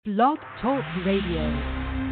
Blog Talk Radio.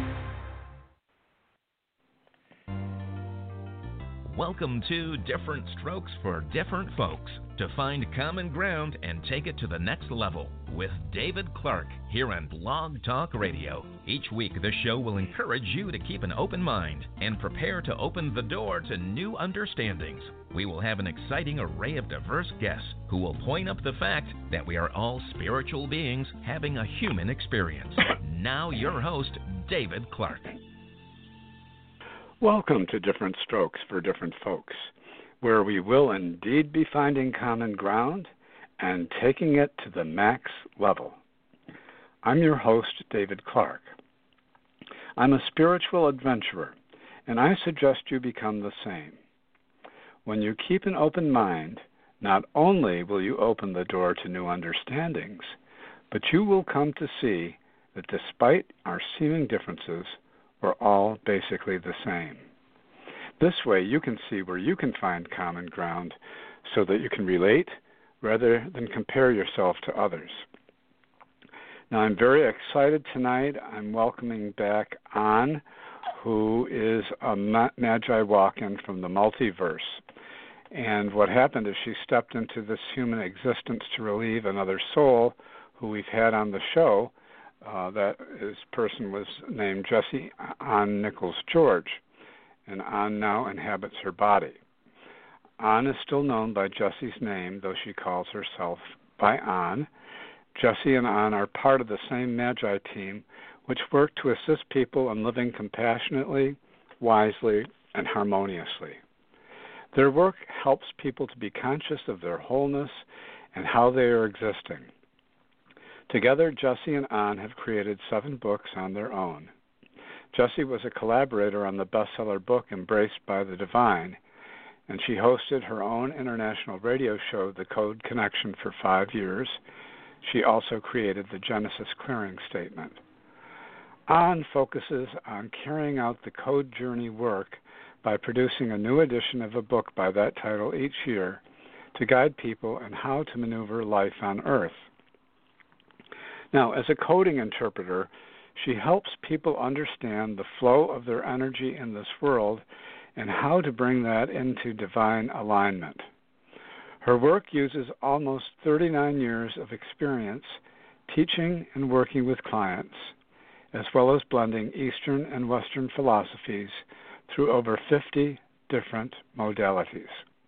Welcome to Different Strokes for Different Folks, to find common ground and take it to the next level with David Clark here on Blog Talk Radio. Each week, the show will encourage you to keep an open mind and prepare to open the door to new understandings. We will have an exciting array of diverse guests who will point up the fact that we are all spiritual beings having a human experience. Now your host, David Clark. Welcome to Different Strokes for Different Folks, where we will indeed be finding common ground and taking it to the max level. I'm your host, David Clark. I'm a spiritual adventurer, and I suggest you become the same. When you keep an open mind, not only will you open the door to new understandings, but you will come to see that despite our seeming differences, we're all basically the same. This way you can see where you can find common ground so that you can relate rather than compare yourself to others. Now, I'm very excited tonight. I'm welcoming back An, who is a Magi walk-in from the multiverse. And what happened is she stepped into this human existence to relieve another soul who we've had on the show. That his person was named Jesse An Nichols George, and An now inhabits her body. An is still known by Jesse's name, though she calls herself by An. Jesse and An are part of the same Magi team, which work to assist people in living compassionately, wisely, and harmoniously. Their work helps people to be conscious of their wholeness and how they are existing. Together, Jesse and An have created 7 books on their own. Jesse was a collaborator on the bestseller book Embraced by the Divine, and she hosted her own international radio show, The Code Connection, for 5 years. She also created the Genesis Clearing Statement. An focuses on carrying out the Code Journey work by producing a new edition of a book by that title each year to guide people in how to maneuver life on Earth. Now, as a coding interpreter, she helps people understand the flow of their energy in this world and how to bring that into divine alignment. Her work uses almost 39 years of experience teaching and working with clients, as well as blending Eastern and Western philosophies through over 50 different modalities.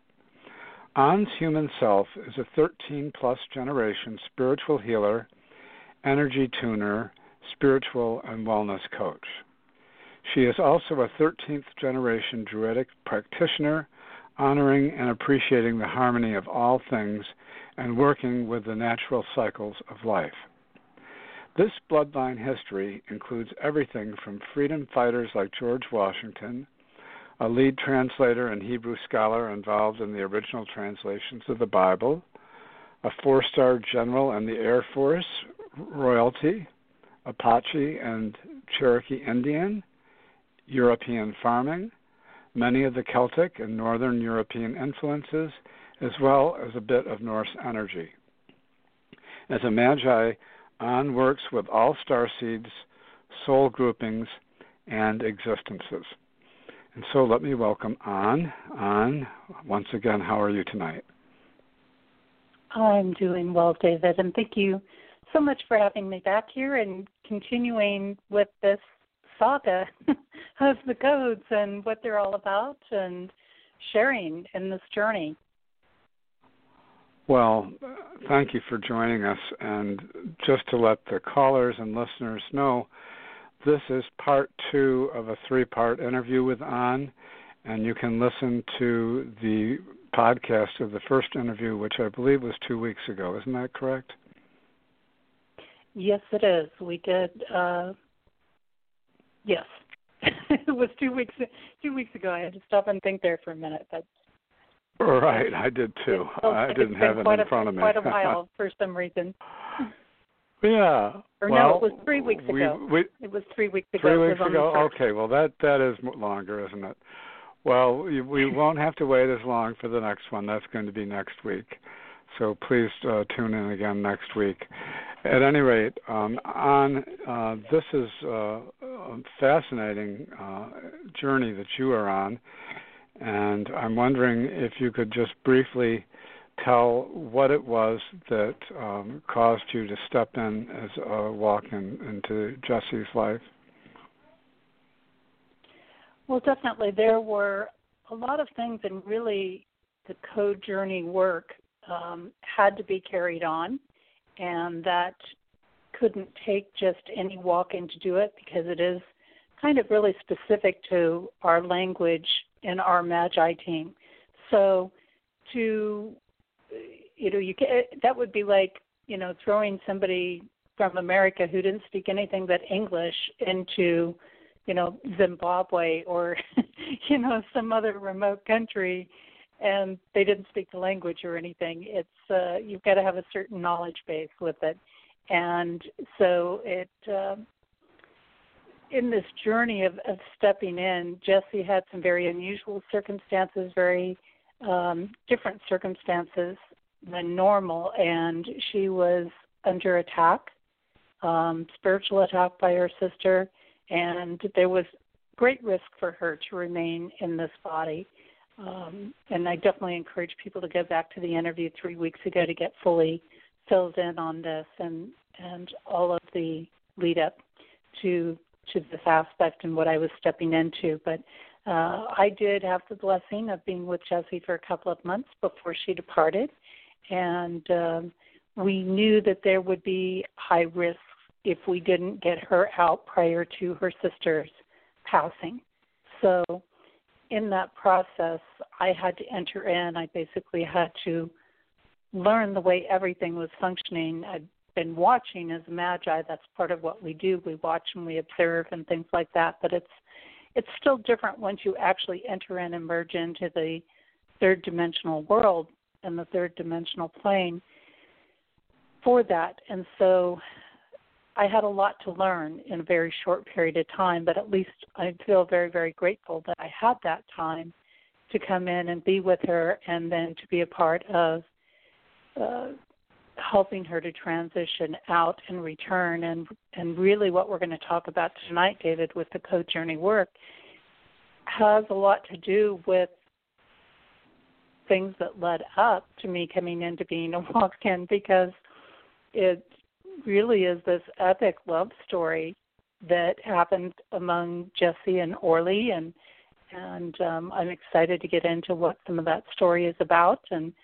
An's human self is a 13-plus generation spiritual healer, energy tuner, spiritual and wellness coach. She is also a 13th generation Druidic practitioner, honoring and appreciating the harmony of all things and working with the natural cycles of life. This bloodline history includes everything from freedom fighters like George Washington, a lead translator and Hebrew scholar involved in the original translations of the Bible, a 4-star general in the Air Force, royalty, Apache and Cherokee Indian, European farming, many of the Celtic and Northern European influences, as well as a bit of Norse energy. As a Magi, An works with all starseeds, soul groupings, and existences. And so let me welcome An. An, once again, how are you tonight? I'm doing well, David, and thank you so much for having me back here and continuing with this saga of the codes and what they're all about and sharing in this journey. Well, thank you for joining us. And just to let the callers and listeners know, this is part 2 of a 3-part interview with An, and you can listen to the podcast of the first interview, which I believe was 2 weeks ago. Isn't that correct? Yes, it is. We did. Yes, it was 2 weeks. 2 weeks ago. I had to stop and think there for a minute, but. Right, I did too. I didn't have it in front of me. Quite a while for some reason. Yeah. Or well, no, it was 3 weeks ago. It was 3 weeks ago. 3 weeks ago. Okay. Well, that is longer, isn't it? Well, we won't have to wait as long for the next one. That's going to be next week. So please tune in again next week. At any rate, this is a fascinating journey that you are on, and I'm wondering if you could just briefly tell what it was that caused you to step in as a walk into Jesse's life. Well, definitely. There were a lot of things, and really the code journey work had to be carried on, and that couldn't take just any walk-in to do it, because it is kind of really specific to our language in our Magi team. So that would be like, throwing somebody from America who didn't speak anything but English into, Zimbabwe or, some other remote country, and they didn't speak the language or anything. It's you've got to have a certain knowledge base with it. And so in this journey of stepping in, Jessie had some very unusual circumstances, very different circumstances than normal, and she was under attack, spiritual attack by her sister, and there was great risk for her to remain in this body. And I definitely encourage people to go back to the interview 3 weeks ago to get fully filled in on this and all of the lead up to this aspect and what I was stepping into. But I did have the blessing of being with Jessie for a couple of months before she departed, and we knew that there would be high risk if we didn't get her out prior to her sister's passing. So in that process, I had to enter in. I basically had to learn the way everything was functioning. I'd been watching as a Magi. That's part of what we do. We watch and we observe and things like that. But it's still different once you actually enter in and merge into the third dimensional world and the third dimensional plane for that. And so I had a lot to learn in a very short period of time, but at least I feel very, very grateful that I had that time to come in and be with her, and then to be a part of helping her to transition out and return. And really what we're going to talk about tonight, David, with the code journey work, has a lot to do with things that led up to me coming into being a walk-in, because it really is this epic love story that happened among Jessie and Orly, and I'm excited to get into what some of that story is about. And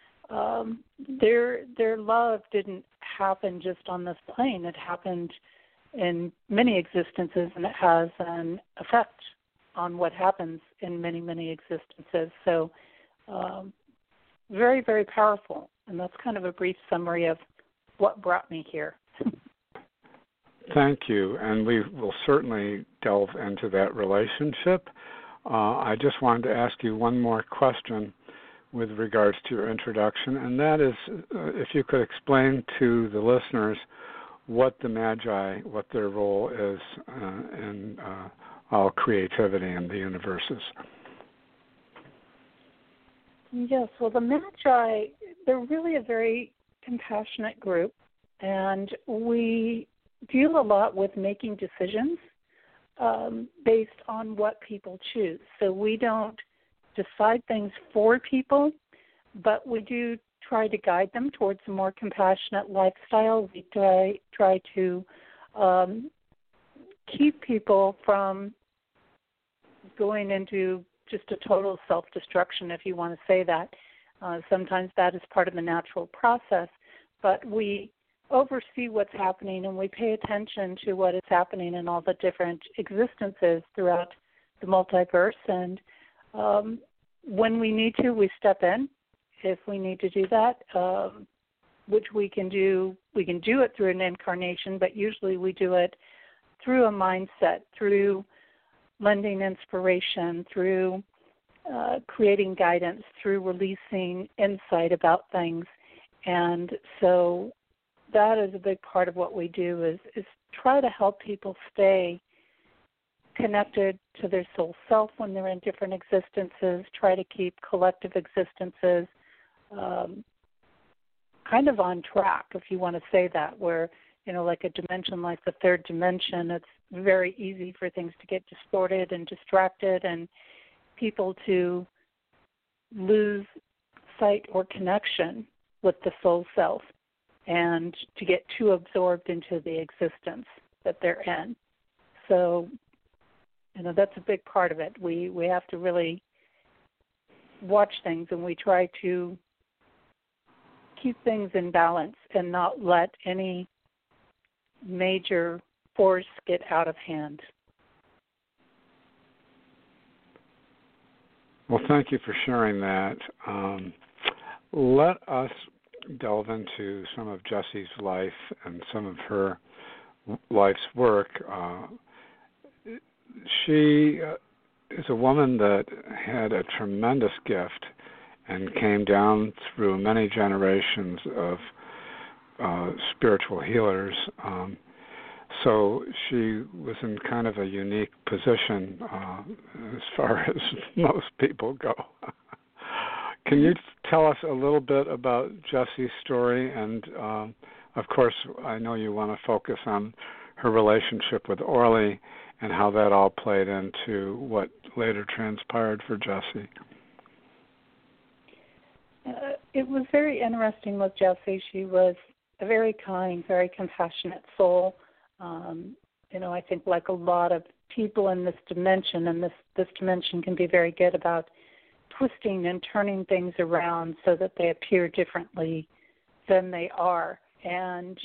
their love didn't happen just on this plane. It happened in many existences, and it has an effect on what happens in many, many existences. So very, very powerful. And that's kind of a brief summary of what brought me here. Thank you, and we will certainly delve into that relationship. I just wanted to ask you one more question with regards to your introduction, and that is if you could explain to the listeners what the Magi, what their role is in all creativity in the universes. Yes, well, the Magi, they're really a very compassionate group, and we deal a lot with making decisions based on what people choose. So we don't decide things for people, but we do try to guide them towards a more compassionate lifestyle. We try to keep people from going into just a total self-destruction, if you want to say that. Sometimes that is part of the natural process, but we oversee what's happening, and we pay attention to what is happening in all the different existences throughout the multiverse. And when we need to, we step in. If we need to do that, which we can do it through an incarnation, but usually we do it through a mindset, through lending inspiration, through creating guidance, through releasing insight about things. And so that is a big part of what we do is try to help people stay connected to their soul self when they're in different existences, try to keep collective existences kind of on track, if you want to say that, where like a dimension like the third dimension, it's very easy for things to get distorted and distracted and people to lose sight or connection with the soul self and to get too absorbed into the existence that they're in. So, that's a big part of it. We have to really watch things, and we try to keep things in balance and not let any major force get out of hand. Well, thank you for sharing that. Let us delve into some of Jessie's life and some of her life's work. She is a woman that had a tremendous gift and came down through many generations of spiritual healers. So she was in kind of a unique position as far as most people go. Can you tell us a little bit about Jessie's story? And, of course, I know you want to focus on her relationship with Orly and how that all played into what later transpired for Jessie. It was very interesting with Jessie. She was a very kind, very compassionate soul. I think like a lot of people in this dimension, and this dimension can be very good about twisting and turning things around so that they appear differently than they are. And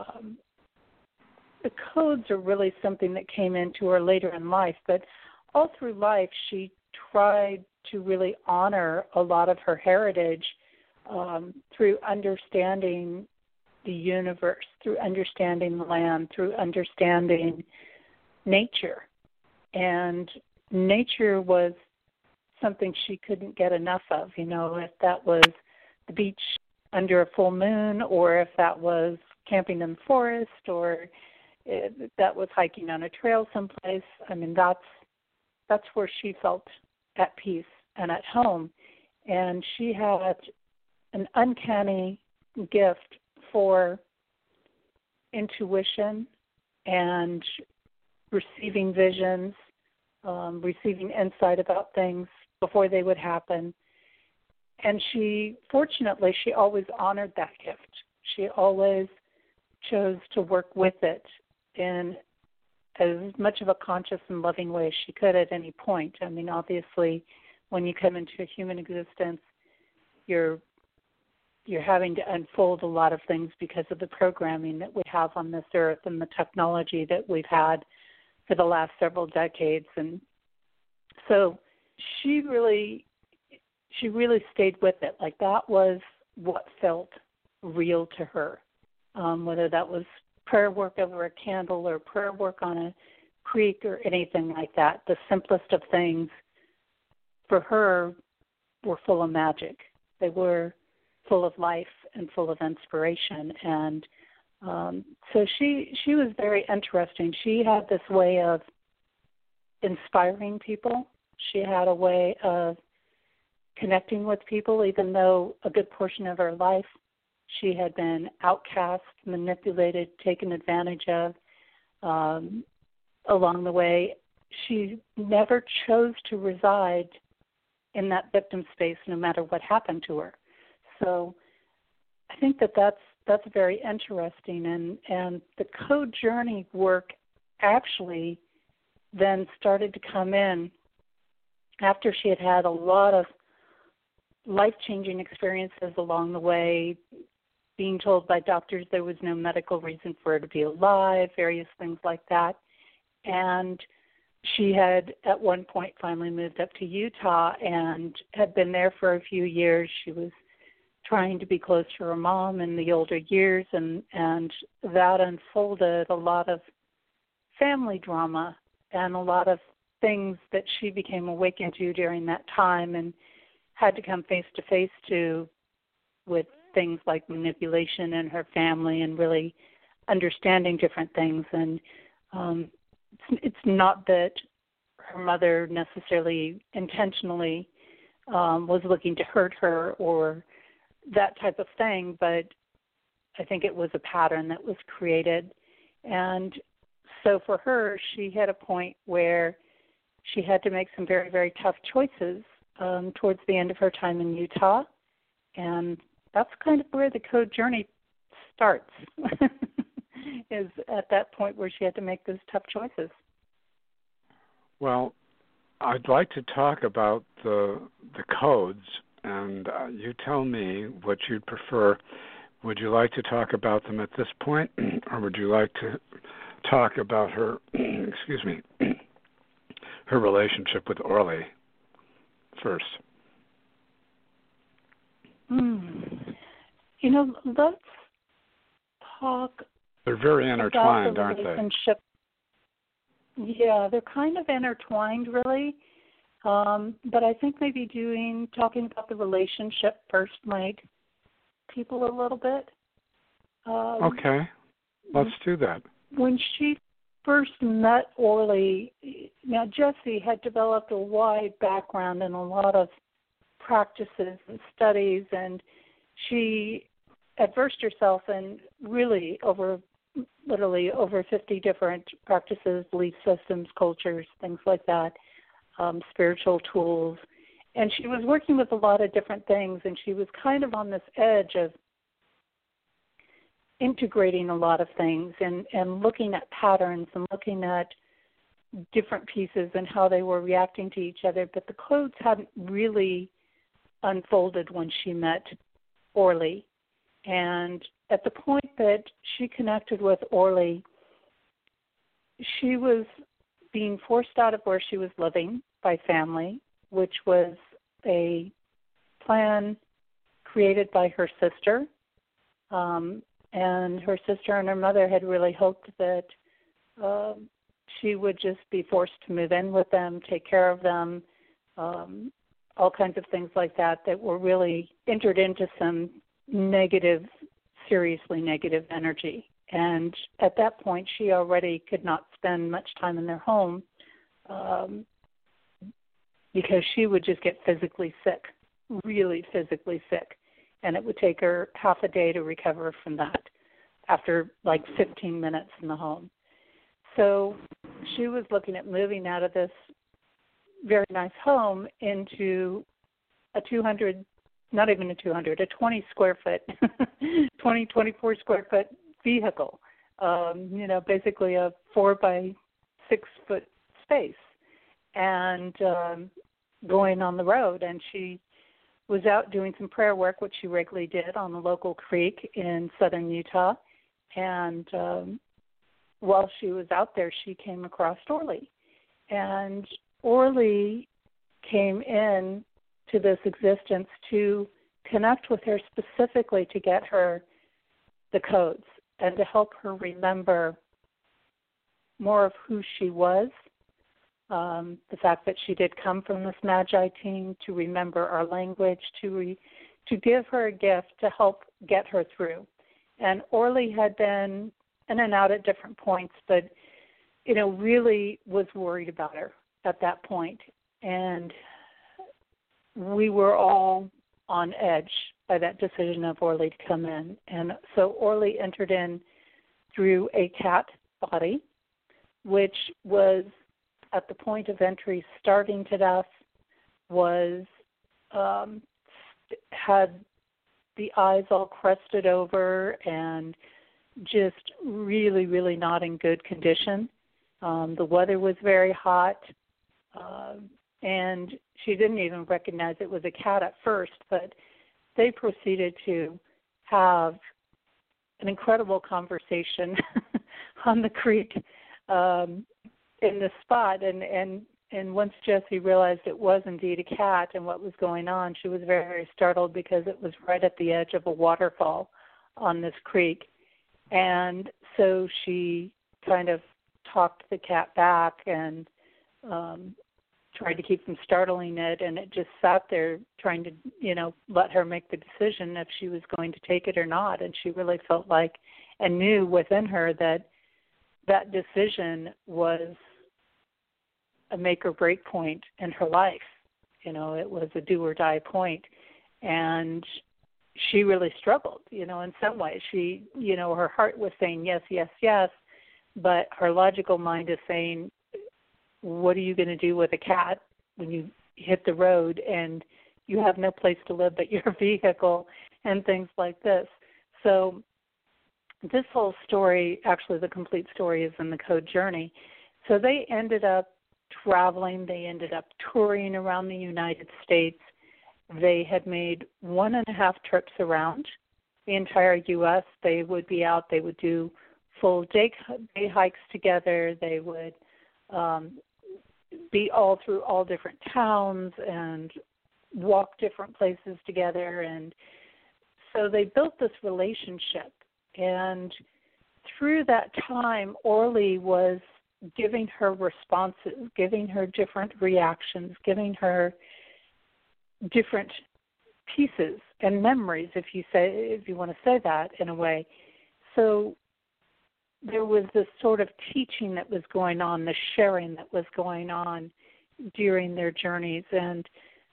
the codes are really something that came into her later in life, but all through life she tried to really honor a lot of her heritage through understanding the universe, through understanding the land, through understanding nature. And nature was something she couldn't get enough of, if that was the beach under a full moon, or if that was camping in the forest, or if that was hiking on a trail someplace. That's where she felt at peace and at home. And she had an uncanny gift for intuition and receiving visions, receiving insight about things before they would happen. And she always honored that gift. She always chose to work with it in as much of a conscious and loving way as she could at any point. Obviously, when you come into a human existence, you're having to unfold a lot of things because of the programming that we have on this earth and the technology that we've had for the last several decades. And so she really stayed with it. Like, that was what felt real to her, whether that was prayer work over a candle or prayer work on a creek or anything like that. The simplest of things for her were full of magic. They were full of life and full of inspiration. And so she was very interesting. She had this way of inspiring people. She had a way of connecting with people, even though a good portion of her life she had been outcast, manipulated, taken advantage of along the way. She never chose to reside in that victim space, no matter what happened to her. So I think that's very interesting. And the code journey work actually then started to come in after she had had a lot of life-changing experiences along the way, being told by doctors there was no medical reason for her to be alive, various things like that. And she had at one point finally moved up to Utah and had been there for a few years. She was trying to be close to her mom in the older years, and that unfolded a lot of family drama and a lot of things that she became awakened to during that time and had to come face to face to with things like manipulation in her family and really understanding different things. And it's not that her mother necessarily intentionally was looking to hurt her or that type of thing, but I think it was a pattern that was created. And so for her, she had a point where she had to make some very, very tough choices towards the end of her time in Utah. And that's kind of where the code journey starts, is at that point where she had to make those tough choices. Well, I'd like to talk about the codes, and you tell me what you'd prefer. Would you like to talk about them at this point, or would you like to talk about her, her relationship with Orly first? Let's talk. They're very intertwined, aren't they? Yeah, they're kind of intertwined, really. But I think maybe talking about the relationship first might people a little bit. Okay, let's do that. When she first met Orly, now Jessie had developed a wide background in a lot of practices and studies, and she had versed herself in literally over 50 different practices, belief systems, cultures, things like that, spiritual tools. And she was working with a lot of different things, and she was kind of on this edge of integrating a lot of things and looking at patterns and looking at different pieces and how they were reacting to each other. But the codes hadn't really unfolded when she met Orly. And at the point that she connected with Orly, she was being forced out of where she was living by family, which was a plan created by her sister. And her sister and her mother had really hoped that she would just be forced to move in with them, take care of them, all kinds of things like that were really entered into some seriously negative energy. And at that point, she already could not spend much time in their home because she would just get physically sick, really physically sick. And it would take her half a day to recover from that after like 15 minutes in the home. So she was looking at moving out of this very nice home into a 20 square foot, 24 square foot vehicle, basically a 4 by 6 foot space, and going on the road. And she was out doing some prayer work, which she regularly did on the local creek in southern Utah. And while she was out there, she came across Orly. And Orly came in to this existence to connect with her specifically to get her the codes and to help her remember more of who she was, the fact that she did come from this Magi team, to remember our language, to give her a gift to help get her through. And Orly had been in and out at different points, but, really was worried about her at that point. And we were all on edge by that decision of Orly to come in. And so Orly entered in through a cat body, which was at the point of entry starving to death, was had the eyes all crusted over and just really, really not in good condition. The weather was very hot, and she didn't even recognize it was a cat at first, but they proceeded to have an incredible conversation on the creek in the spot. And once Jessie realized it was indeed a cat and what was going on, she was very, very startled because it was right at the edge of a waterfall on this creek. And so she kind of talked the cat back and tried to keep from startling it, and it just sat there trying to, let her make the decision if she was going to take it or not. And she really felt like and knew within her that that decision was a make or break point in her life. It was a do or die point. And she really struggled, in some ways. She, her heart was saying yes, yes, yes, but her logical mind is saying, what are you going to do with a cat when you hit the road and you have no place to live but your vehicle and things like this? So this whole story, actually the complete story, is in the Code Journey. So they ended up traveling. They ended up touring around the United States. They had made 1.5 trips around the entire U.S. They would be out. They would do full day hikes together. They would be all through all different towns and walk different places together. And so they built this relationship. And through that time, Orly was giving her responses, giving her different reactions, giving her different pieces and memories, if you want to say that in a way. So there was this sort of teaching that was going on, the sharing that was going on during their journeys. And,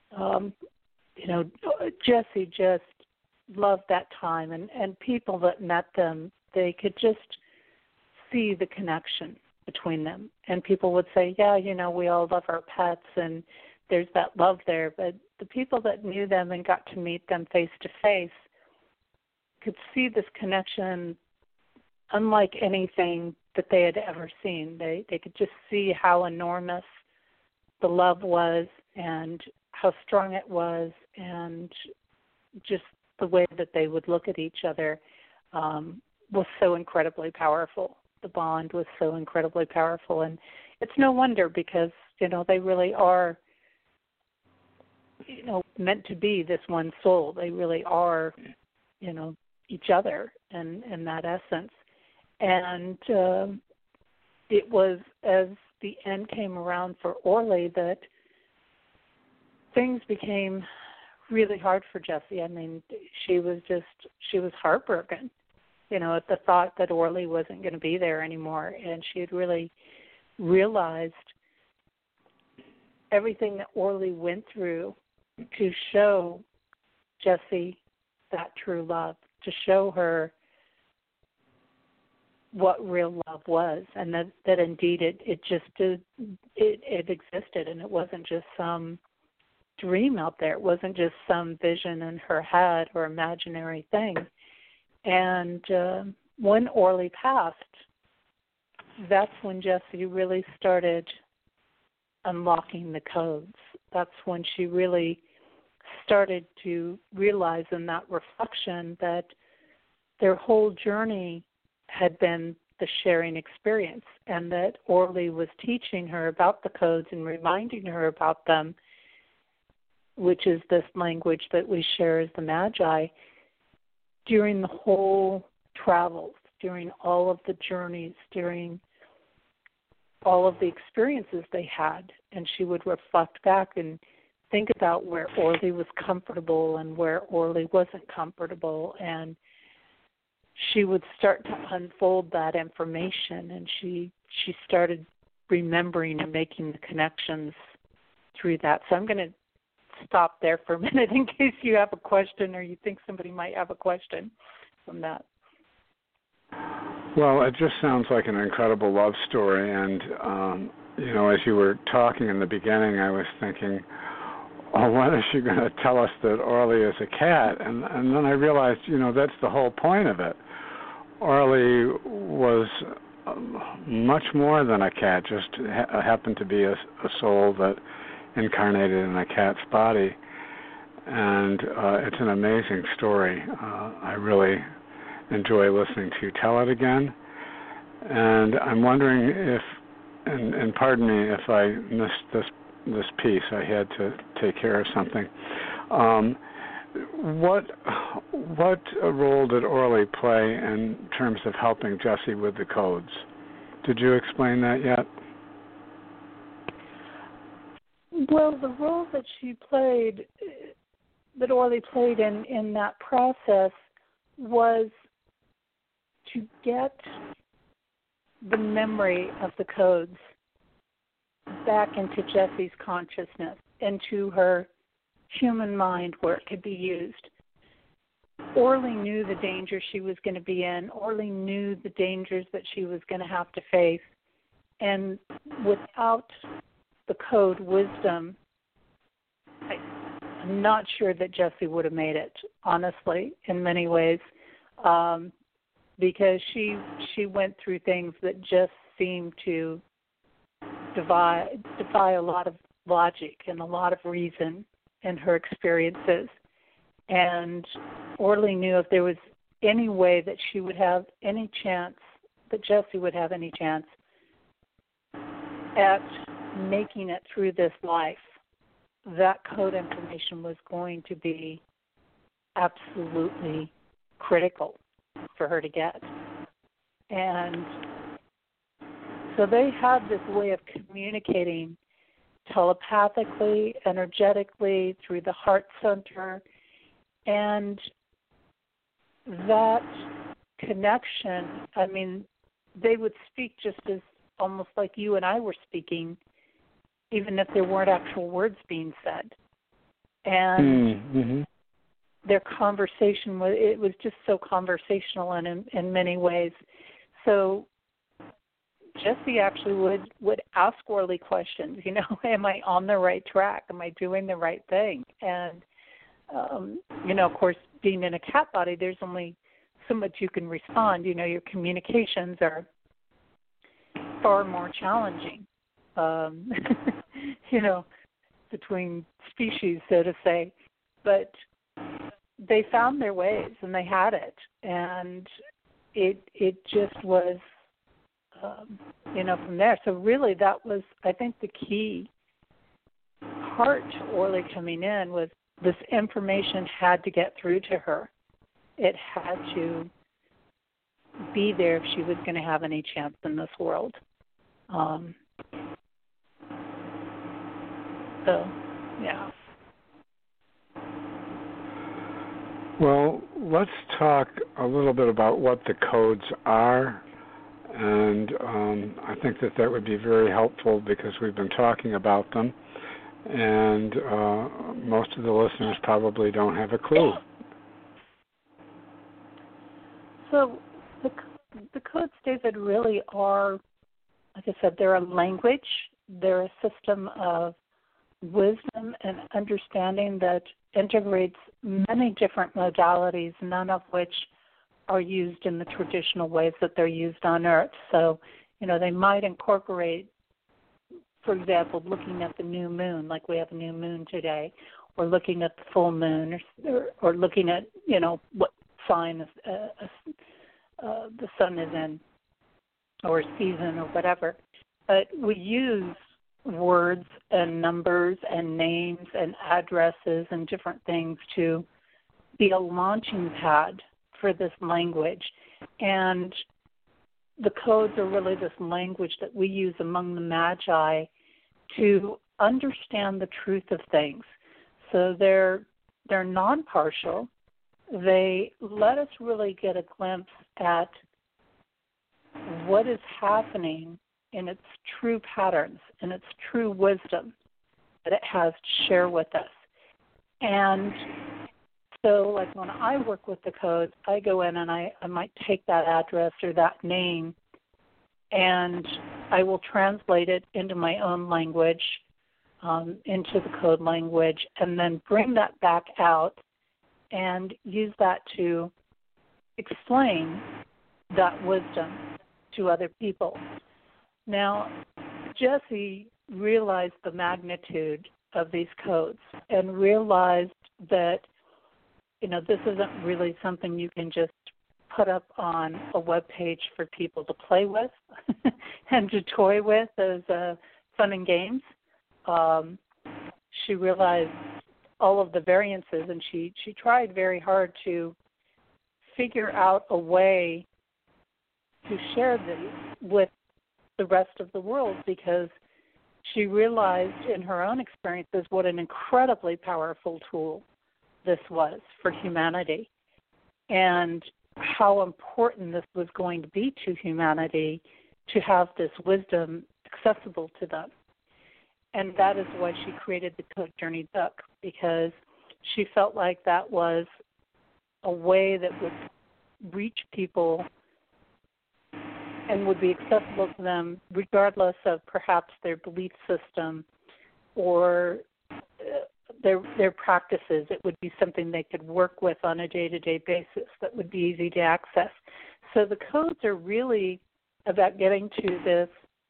Jessie just loved that time. And people that met them, they could just see the connection between them. And people would say, yeah, we all love our pets and there's that love there. But the people that knew them and got to meet them face to face could see this connection unlike anything that they had ever seen. They could just see how enormous the love was and how strong it was, and just the way that they would look at each other was so incredibly powerful. The bond was so incredibly powerful, and it's no wonder because, they really are, meant to be this one soul. They really are, each other in that essence. And it was as the end came around for Orly that things became really hard for Jessie. I mean, she was heartbroken, at the thought that Orly wasn't going to be there anymore. And she had really realized everything that Orly went through to show Jessie that true love, to show her what real love was, and that indeed it existed, and it wasn't just some dream out there. It wasn't just some vision in her head or imaginary thing. And when Orly passed, that's when Jessie really started unlocking the codes. That's when she really started to realize in that reflection that their whole journey had been the sharing experience, and that Orly was teaching her about the codes and reminding her about them, which is this language that we share as the Magi, during the whole travels, during all of the journeys, during all of the experiences they had. And she would reflect back and think about where Orly was comfortable and where Orly wasn't comfortable, and she would start to unfold that information, and she started remembering and making the connections through that. So I'm going to stop there for a minute in case you have a question or you think somebody might have a question from that. Well, it just sounds like an incredible love story, and as you were talking in the beginning, I was thinking, when is she going to tell us that Orly is a cat? And then I realized, that's the whole point of it. Orly was much more than a cat, just happened to be a soul that incarnated in a cat's body. And it's an amazing story. I really enjoy listening to you tell it again. And I'm wondering if, and pardon me if I missed this piece, I had to take care of something. What role did Orly play in terms of helping Jessie with the codes? Did you explain that yet? Well, the role that Orly played in that process was to get the memory of the codes back into Jessie's consciousness, into her human mind where it could be used. Orly knew the danger she was going to be in. Orly knew the dangers that she was going to have to face. And without the code wisdom, I'm not sure that Jessie would have made it, honestly, in many ways, because she went through things that just seemed to defy a lot of logic and a lot of reason in her experiences. And Orly knew if there was any way that she would have any chance, that Jessie would have any chance at making it through this life, that code information was going to be absolutely critical for her to get. And so they had this way of communicating telepathically, energetically, through the heart center. And that connection, I mean, they would speak just as almost like you and I were speaking, even if there weren't actual words being said. And their conversation was just so conversational in many ways. So Jessie actually would ask Orly questions, am I on the right track? Am I doing the right thing? And, of course, being in a cat body, there's only so much you can respond. Your communications are far more challenging, between species, so to say. But they found their ways, and they had it. And it just was, from there. So really that was, I think, the key part to Orly coming in was this information had to get through to her. It had to be there if she was going to have any chance in this world. So, yeah. Well, let's talk a little bit about what the codes are. And I think that would be very helpful because we've been talking about them. And most of the listeners probably don't have a clue. So the codes, David, really are, like I said, they're a language. They're a system of wisdom and understanding that integrates many different modalities, none of which are used in the traditional ways that they're used on Earth. So, they might incorporate, for example, looking at the new moon, like we have a new moon today, or looking at the full moon, or looking at, what sign the sun is in, or season, or whatever. But we use words and numbers and names and addresses and different things to be a launching pad for this language. And the codes are really this language that we use among the Magi to understand the truth of things. So they're non-partial. They let us really get a glimpse at what is happening in its true patterns, in its true wisdom that it has to share with us. And so, like when I work with the codes, I go in and I might take that address or that name, and I will translate it into my own language, into the code language, and then bring that back out and use that to explain that wisdom to other people. Now, Jessie realized the magnitude of these codes and realized that, this isn't really something you can just put up on a web page for people to play with and to toy with as fun and games. She realized all of the variances, and she tried very hard to figure out a way to share these with the rest of the world, because she realized in her own experiences what an incredibly powerful tool this was for humanity, and how important this was going to be to humanity to have this wisdom accessible to them. And that is why she created the Code Journey book, because she felt like that was a way that would reach people and would be accessible to them regardless of perhaps their belief system or their practices. It would be something they could work with on a day-to-day basis that would be easy to access. So the codes are really about getting to this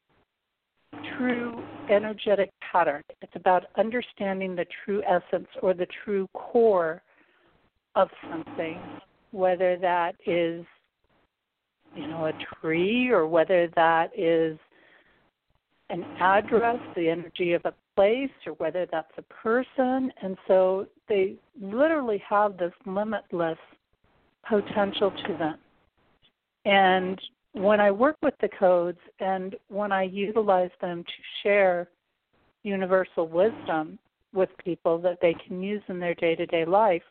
true energetic pattern. It's about understanding the true essence or the true core of something, whether that is, a tree, or whether that is an address, the energy of a place, or whether that's a person. And so they literally have this limitless potential to them. And when I work with the codes and when I utilize them to share universal wisdom with people that they can use in their day-to-day life,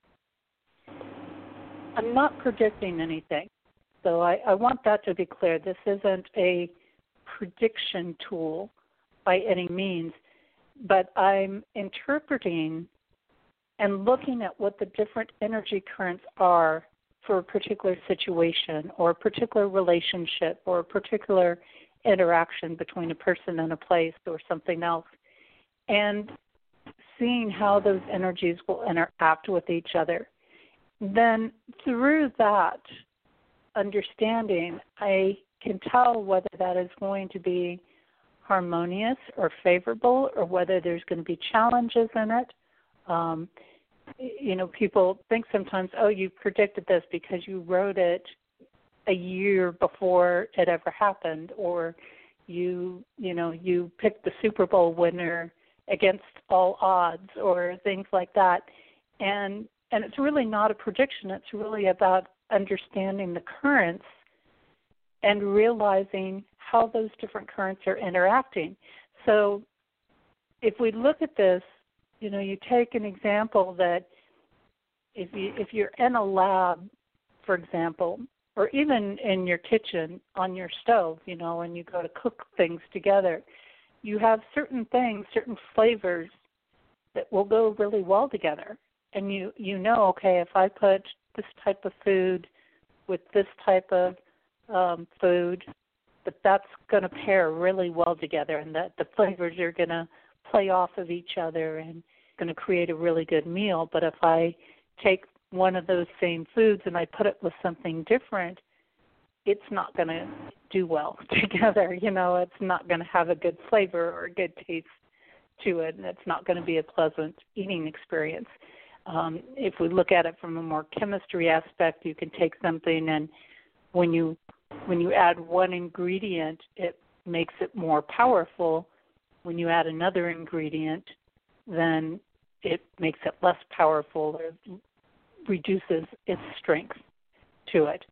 I'm not predicting anything. So I want that to be clear. This isn't a prediction tool by any means, but I'm interpreting and looking at what the different energy currents are for a particular situation or a particular relationship or a particular interaction between a person and a place or something else, and seeing how those energies will interact with each other. Then through that understanding, I can tell whether that is going to be harmonious or favorable or whether there's going to be challenges in it. People think sometimes, oh, you predicted this because you wrote it a year before it ever happened, or you picked the Super Bowl winner against all odds or things like that. And it's really not a prediction. It's really about understanding the currents and realizing how those different currents are interacting. So if we look at this, you take an example that if you're in a lab, for example, or even in your kitchen on your stove, and you go to cook things together, you have certain things, certain flavors that will go really well together. And okay, if I put this type of food with this type of food, that's going to pair really well together, and that the flavors are going to play off of each other and going to create a really good meal. But if I take one of those same foods and I put it with something different, it's not going to do well together. It's not going to have a good flavor or a good taste to it, and it's not going to be a pleasant eating experience. If we look at it from a more chemistry aspect, you can take something and when you add one ingredient, it makes it more powerful. When you add another ingredient, then it makes it less powerful or reduces its strength to it.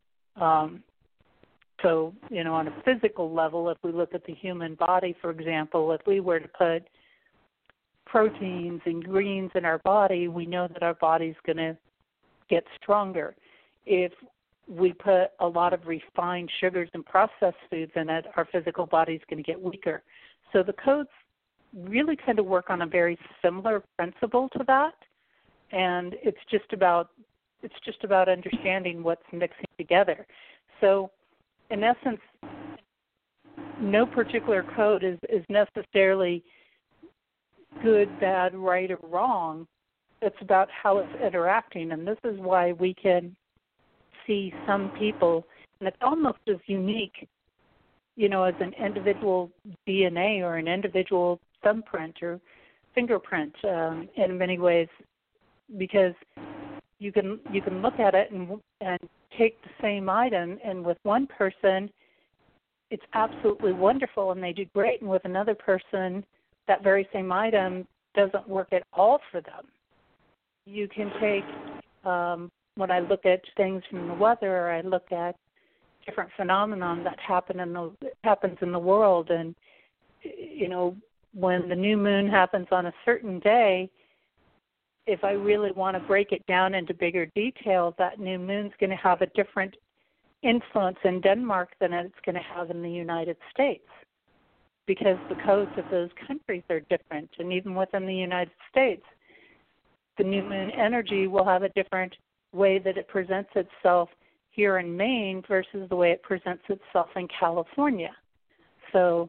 So, on a physical level, if we look at the human body, for example, if we were to put proteins and greens in our body, we know that our body's going to get stronger. If we put a lot of refined sugars and processed foods in it, our physical body's going to get weaker. So the codes really kind of work on a very similar principle to that, and it's just about understanding what's mixing together. So in essence, no particular code is necessarily good, bad, right, or wrong. It's about how it's interacting, and this is why we can see some people, and it's almost as unique, as an individual DNA or an individual thumbprint or fingerprint in many ways, because you can look at it and take the same item, and with one person, it's absolutely wonderful and they do great, and with another person, that very same item doesn't work at all for them. You can take, when I look at things from the weather, or I look at different phenomenon that happens in the world, and when the new moon happens on a certain day, if I really want to break it down into bigger detail, that new moon's going to have a different influence in Denmark than it's going to have in the United States, because the codes of those countries are different. And even within the United States, the new moon energy will have a different way that it presents itself here in Maine versus the way it presents itself in California. So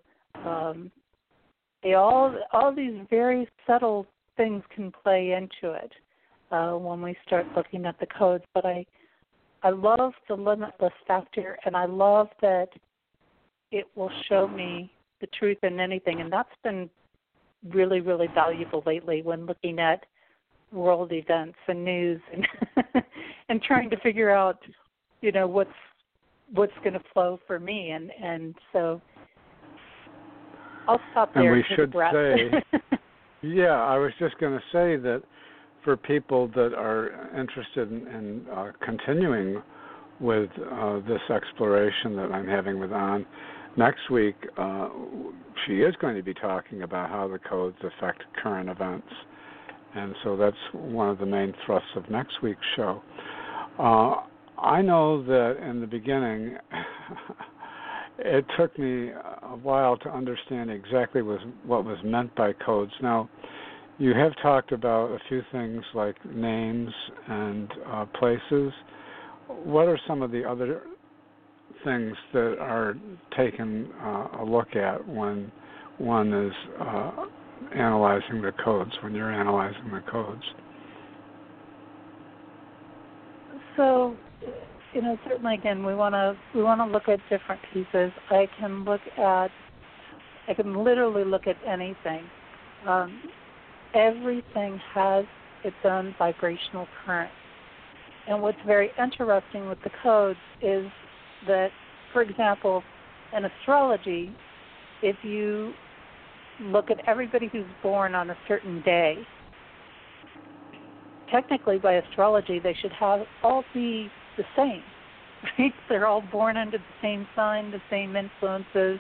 all these very subtle things can play into it when we start looking at the codes. But I love the limitless factor, and I love that it will show me the truth in anything, and that's been really, really valuable lately when looking at world events and news and and trying to figure out, what's going to flow for me, and so I'll stop there. And we should say, yeah, I was just going to say that for people that are interested in continuing with this exploration that I'm having with Ann, next week she is going to be talking about how the codes affect current events. And so that's one of the main thrusts of next week's show. I know that in the beginning, it took me a while to understand exactly what was meant by codes. Now, you have talked about a few things like names and places. What are some of the other things that are taken a look at when one is analyzing the codes, when you're analyzing the codes? So, certainly again, we want to look at different pieces. I can literally look at anything. Everything has its own vibrational current. And what's very interesting with the codes is that, for example, in astrology, if you look at everybody who's born on a certain day, technically by astrology they should all be the same, right? They're all born under the same sign, the same influences.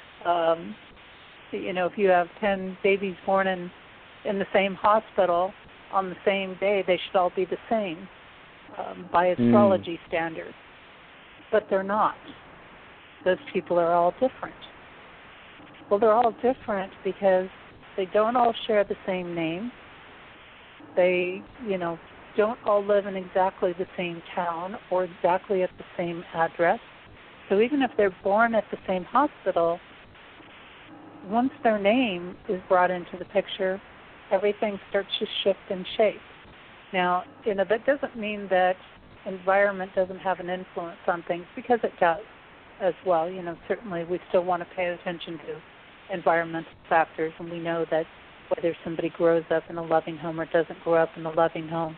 If you have 10 babies born in the same hospital on the same day, they should all be the same by astrology standards. But they're not. Those people are all different. Well, they're all different because they don't all share the same name. They, don't all live in exactly the same town or exactly at the same address. So even if they're born at the same hospital, once their name is brought into the picture, everything starts to shift and shape. Now, that doesn't mean that environment doesn't have an influence on things, because it does as well. Certainly we still want to pay attention to environmental factors, and we know that whether somebody grows up in a loving home or doesn't grow up in a loving home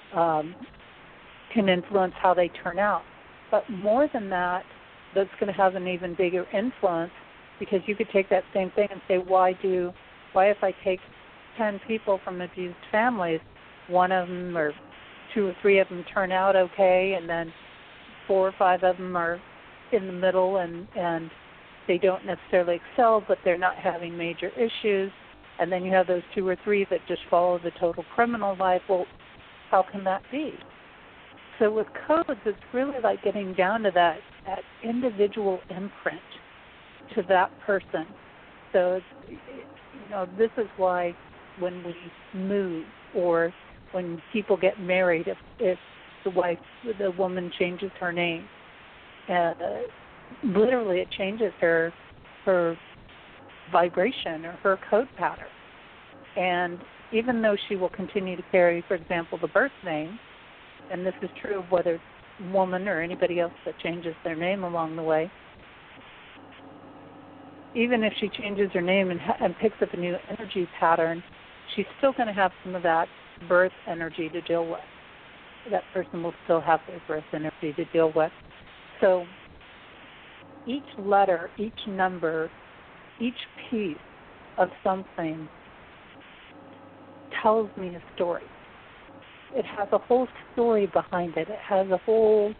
can influence how they turn out. But more than that, that's going to have an even bigger influence, because you could take that same thing and say, why if I take 10 people from abused families, one of them or 2 or 3 of them turn out okay, and then 4 or 5 of them are in the middle and they don't necessarily excel, but they're not having major issues, and then you have those 2 or 3 that just follow the total criminal life. Well, how can that be? So with codes, it's really like getting down to that individual imprint to that person. So it's, this is why when we move or when people get married, if the woman changes her name, literally it changes her vibration or her code pattern. And even though she will continue to carry, for example, the birth name, and this is true of whether it's a woman or anybody else that changes their name along the way, even if she changes her name and picks up a new energy pattern, she's still going to have some of that birth energy to deal with. That person will still have their birth energy to deal with. So each letter, each number, each piece of something tells me a story. It has a whole story behind it. It has a whole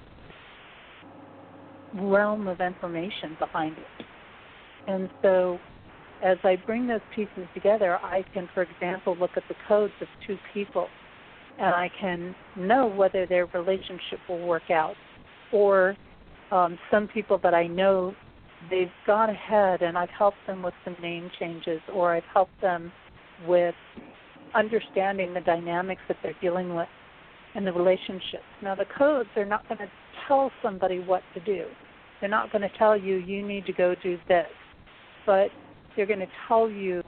realm of information behind it. And so as I bring those pieces together, I can, for example, look at the codes of 2 people, and I can know whether their relationship will work out. Or some people that I know, they've gone ahead and I've helped them with some name changes, or I've helped them with understanding the dynamics that they're dealing with. and the relationships. Now, the codes are not going to tell somebody what to do. They're not going to tell you, you need to go do this. But they're going to tell you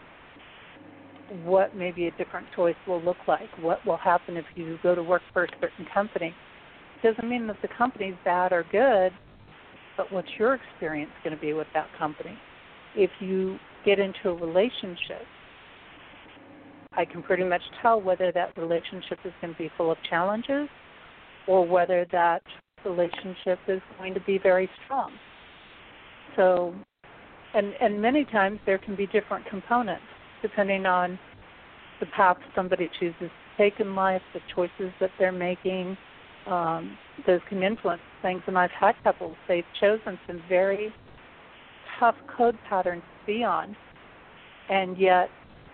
what maybe a different choice will look like, what will happen if you go to work for a certain company. It doesn't mean that the company's bad or good, but what's your experience going to be with that company? If you get into a relationship, I can pretty much tell whether that relationship is going to be full of challenges or whether that relationship is going to be very strong. So, and many times there can be different components depending on the path somebody chooses to take in life, the choices that they're making. Those can influence things. And I've had couples, they've chosen some very tough code patterns to be on, and yet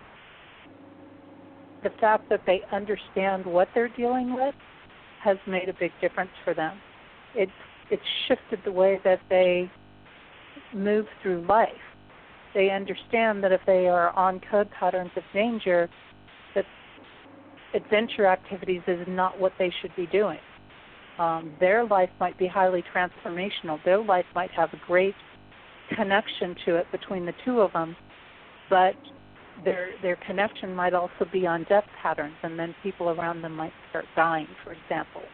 the fact that they understand what they're dealing with has made a big difference for them. It's shifted the way that they move through life. They understand that if they are on code patterns of danger, that adventure activities is not what they should be doing. Their life might be highly transformational. Their life might have a great connection to it between the two of them, but their connection might also be on death patterns, and then people around them might start dying, for example.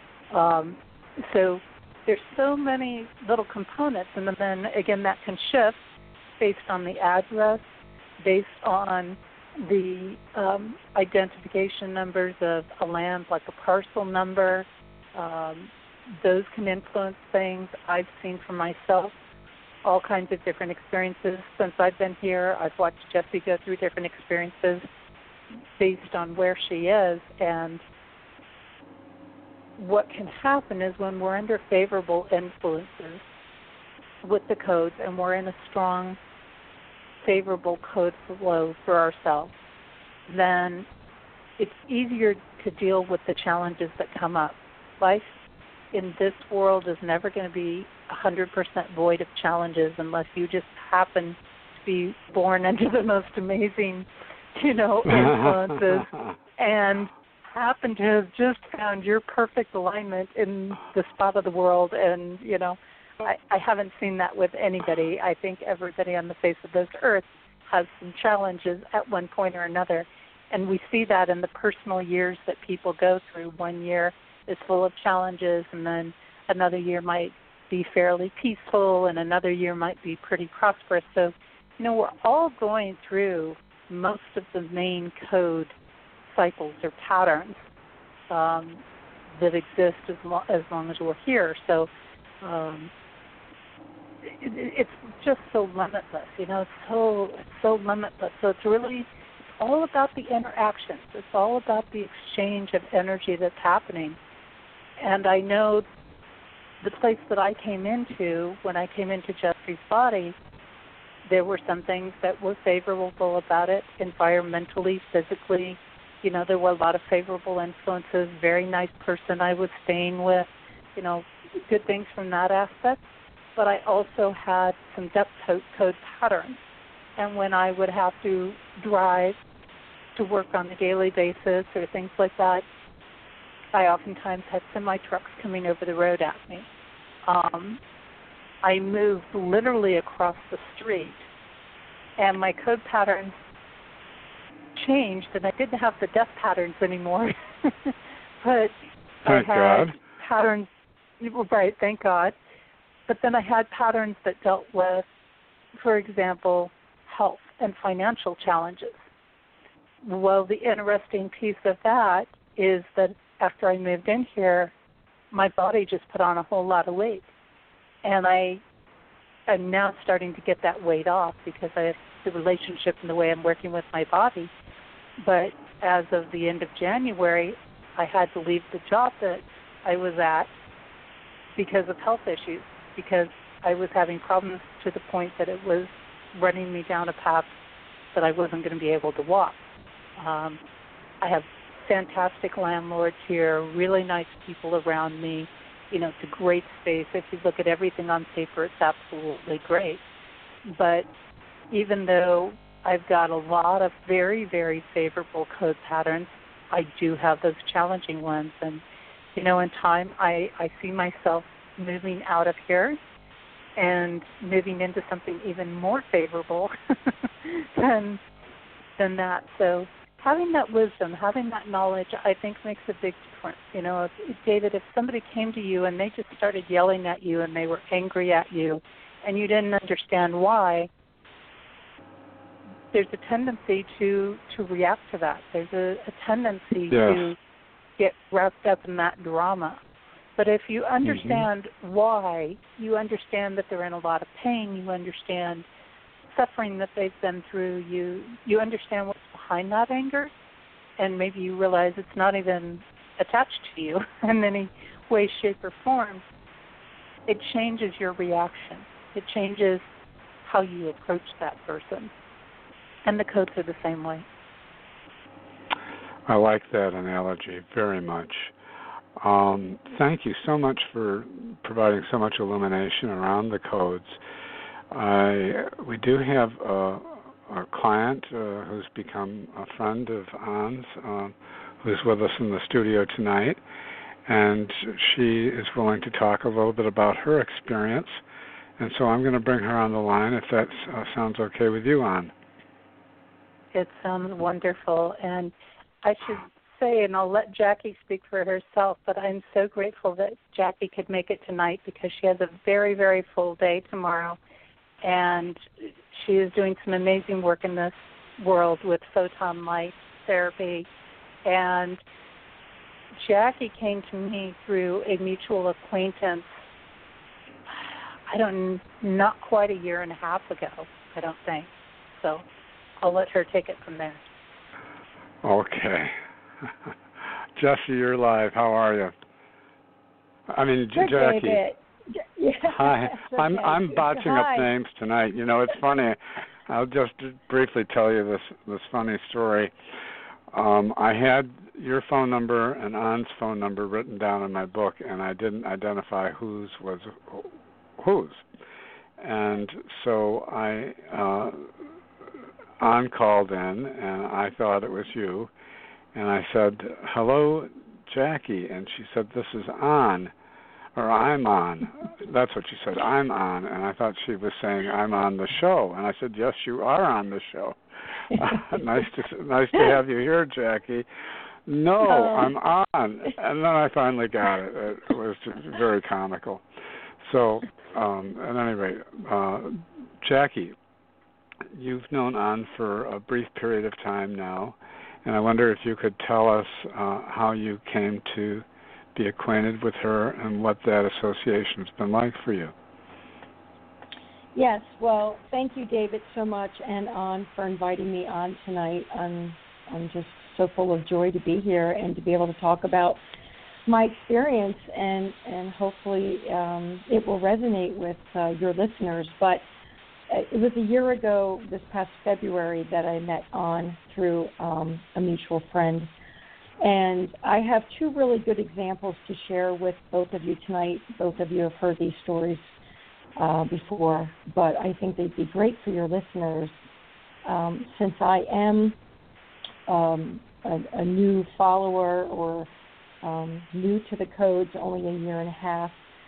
So there's so many little components, and then again that can shift based on the address, based on the identification numbers of a land, like a parcel number. Those can influence things. I've seen for myself all kinds of different experiences. Since I've been here, I've watched Jessie go through different experiences based on where she is. And what can happen is when we're under favorable influences with the codes and we're in a strong, favorable code flow for ourselves, then it's easier to deal with the challenges that come up. Life in this world is never going to be 100% void of challenges unless you just happen to be born into the most amazing, influences and happen to have just found your perfect alignment in the spot of the world. And, I haven't seen that with anybody. I think everybody on the face of this earth has some challenges at one point or another. And we see that in the personal years that people go through. 1 year is full of challenges, and then another year might be fairly peaceful, and another year might be pretty prosperous. So, we're all going through most of the main code cycles or patterns that exist as long as we're here. So it's just so limitless, it's so limitless. So it's all about the interactions. It's all about the exchange of energy that's happening. And I know the place that I came into, when I came into Jessie's body, there were some things that were favorable about it, environmentally, physically. There were a lot of favorable influences, very nice person I was staying with, good things from that aspect. But I also had some depth code patterns. And when I would have to drive to work on a daily basis or things like that, I oftentimes had semi-trucks coming over the road at me. I moved literally across the street, and my code patterns changed, and I didn't have the death patterns anymore. But thank I had God. patterns, right, thank God. But then I had patterns that dealt with, for example, health and financial challenges. Well, the interesting piece of that is that after I moved in here, my body just put on a whole lot of weight. And I am now starting to get that weight off because I have the relationship and the way I'm working with my body. But as of the end of January, I had to leave the job that I was at because of health issues, because I was having problems to the point that it was running me down a path that I wasn't going to be able to walk. I have fantastic landlords here, really nice people around me. It's a great space. If you look at everything on paper, it's absolutely great. But even though I've got a lot of very, very favorable code patterns, I do have those challenging ones. And, in time, I see myself moving out of here and moving into something even more favorable than that. So having that wisdom, having that knowledge, I think makes a big difference. David, if somebody came to you and they just started yelling at you and they were angry at you and you didn't understand why, there's a tendency to react to that. There's a tendency to get wrapped up in that drama. But if you understand why, you understand that they're in a lot of pain, you understand suffering that they've been through, you understand what's behind that anger, and maybe you realize it's not even attached to you in any way, shape, or form, it changes your reaction. It changes how you approach that person. And the codes are the same way. I like that analogy very much. Thank you so much for providing so much illumination around the codes. We do have a client who's become a friend of Ann's, who's with us in the studio tonight, and she is willing to talk a little bit about her experience. And so I'm going to bring her on the line if that sounds okay with you, Ann. It sounds wonderful. And I should say, and I'll let Jackie speak for herself, but I'm so grateful that Jackie could make it tonight because she has a very, very full day tomorrow. And she is doing some amazing work in this world with photon light therapy. And Jackie came to me through a mutual acquaintance, not quite a year and a half ago, I don't think. So I'll let her take it from there. Okay. Jesse, you're live. How are you? I mean, Good, Jackie. David. Yeah, Hi. okay. I'm botching Hi. up names tonight. It's funny. I'll just briefly tell you this funny story. I had your phone number and Ann's phone number written down in my book, and I didn't identify whose was whose. And so Ann called in, and I thought it was you. And I said, "Hello, Jackie." And she said, "This is Ann." Or "I'm on." That's what she said, "I'm on." And I thought she was saying, "I'm on the show." And I said, "Yes, you are on the show." Nice to have you here, Jackie. "No, I'm on." And then I finally got it. It was very comical. So, at any rate, Jackie, you've known Ann for a brief period of time now, and I wonder if you could tell us how you came to be acquainted with her and what that association's been like for you. Yes, well, thank you, David, so much, and Ann, for inviting me on tonight. I'm just so full of joy to be here and to be able to talk about my experience, and hopefully it will resonate with your listeners. But it was a year ago, this past February, that I met Ann through a mutual friend. And I have two really good examples to share with both of you tonight. Both of you have heard these stories before, but I think they'd be great for your listeners. Since I am a new follower or new to the codes, only a year and a half,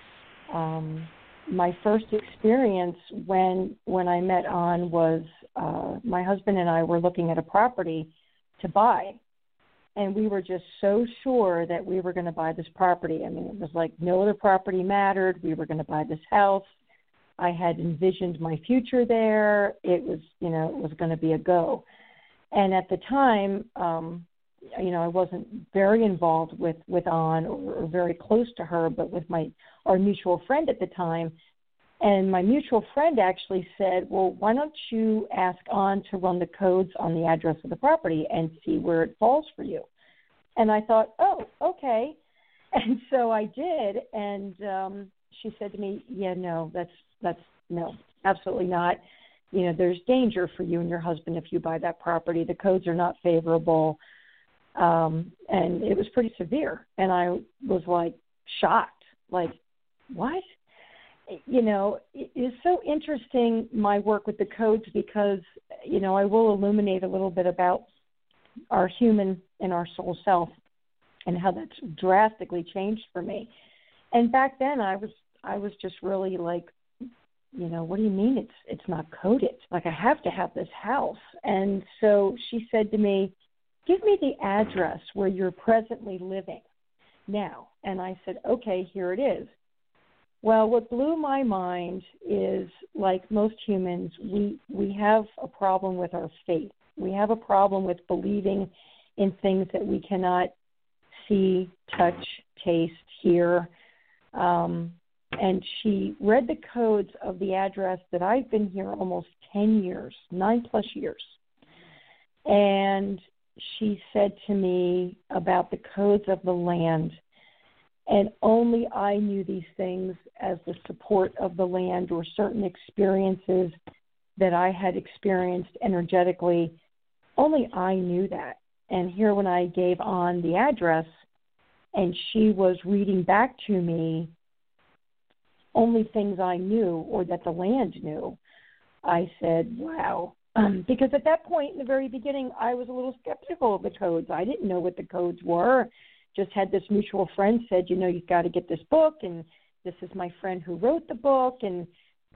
my first experience when I met Ann was my husband and I were looking at a property to buy. And we were just so sure that we were going to buy this property. I mean, it was like no other property mattered. We were going to buy this house. I had envisioned my future there. It was, it was going to be a go. And at the time, I wasn't very involved with Ann or very close to her, but with our mutual friend at the time. And my mutual friend actually said, "Well, why don't you ask Ann to run the codes on the address of the property and see where it falls for you?" And I thought, "Oh, okay." And so I did, and she said to me, "Yeah, no, that's no, absolutely not. There's danger for you and your husband if you buy that property. The codes are not favorable." And it was pretty severe. And I was like shocked, like, what? It is so interesting, my work with the codes, because, I will illuminate a little bit about our human and our soul self, and how that's drastically changed for me. And back then I was just really like, you know, what do you mean it's not coded? Like, I have to have this house. And so she said to me, give me the address where you're presently living now. And I said, okay, here it is. Well, what blew my mind is, like most humans, we have a problem with our faith. We have a problem with believing in things that we cannot see, touch, taste, hear. And she read the codes of the address that I've been here almost 10 years, 9+ years. And she said to me about the codes of the land. And only I knew these things as the support of the land, or certain experiences that I had experienced energetically. Only I knew that. And here, when I gave on the address and she was reading back to me only things I knew, or that the land knew, I said, wow. Because at that point in the very beginning, I was a little skeptical of the codes. I didn't know what the codes were. Just had this mutual friend said, you know, you've got to get this book, and this is my friend who wrote the book. And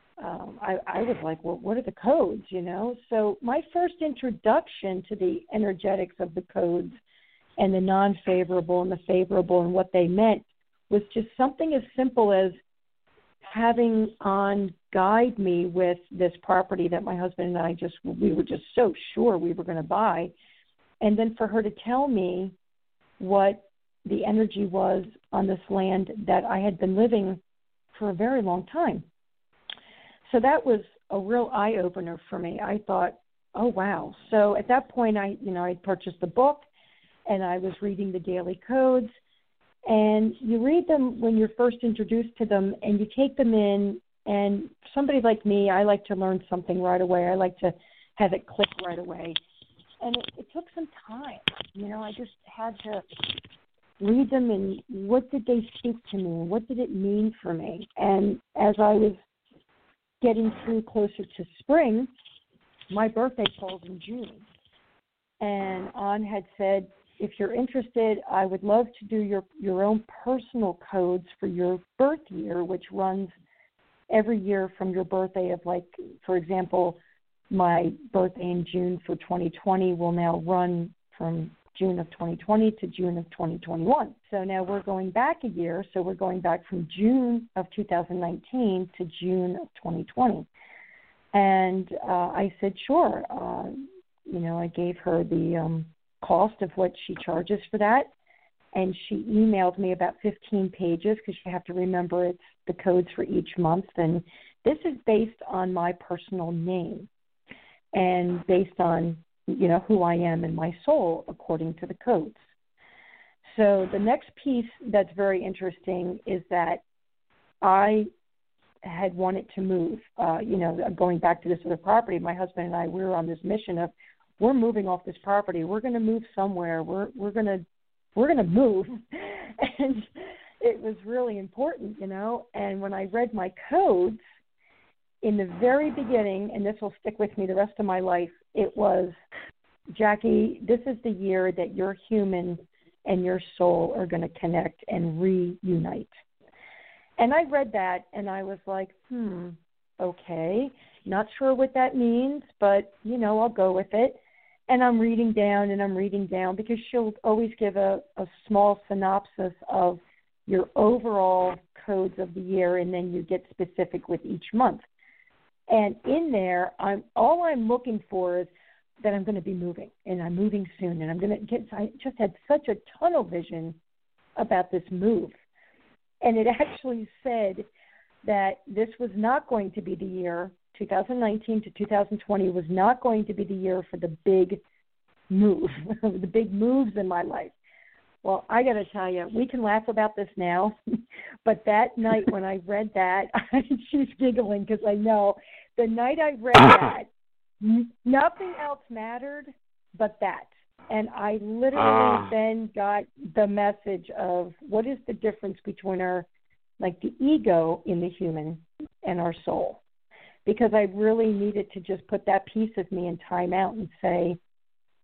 I was like, well, what are the codes, you know? So my first introduction to the energetics of the codes and the non-favorable and the favorable and what they meant was just something as simple as having on guide me with this property that my husband and I we were just so sure we were going to buy. And then for her to tell me what the energy was on this land that I had been living for a very long time. So that was a real eye-opener for me. I thought, oh, wow. So at that point, I purchased the book, and I was reading the daily codes. And you read them when you're first introduced to them, and you take them in. And somebody like me, I like to learn something right away. I like to have it click right away. And it took some time. You know, I just had to read them, and what did they speak to me? What did it mean for me? And as I was getting through closer to spring, my birthday falls in June. And Ann had said, if you're interested, I would love to do your own personal codes for your birth year, which runs every year from your birthday of, like, for example, my birthday in June for 2020 will now run from June of 2020 to June of 2021. So now we're going back a year. So we're going back from June of 2019 to June of 2020. And I said, sure. I gave her the cost of what she charges for that. And she emailed me about 15 pages, because you have to remember it's the codes for each month. And this is based on my personal name and based on, who I am in my soul according to the codes. So the next piece that's very interesting is that I had wanted to move, going back to this other property. My husband and I, we were on this mission of, we're moving off this property. We're going to move somewhere. We're going to move. And it was really important, And when I read my codes in the very beginning, and this will stick with me the rest of my life, it was, Jackie, this is the year that your human and your soul are going to connect and reunite. And I read that, and I was like, okay, not sure what that means, but, I'll go with it. And I'm reading down, because she'll always give a small synopsis of your overall codes of the year, and then you get specific with each month. And in there, all I'm looking for is that I'm going to be moving, and I'm moving soon, and I just had such a tunnel vision about this move. And it actually said that this was not going to be the year, 2019 to 2020 was not going to be the year for the big move, the big moves in my life. Well, I got to tell you, we can laugh about this now, but that night when I read that, she's giggling because I know the night I read that, nothing else mattered but that. And I literally then got the message of what is the difference between the ego in the human and our soul. Because I really needed to just put that piece of me in time out and say,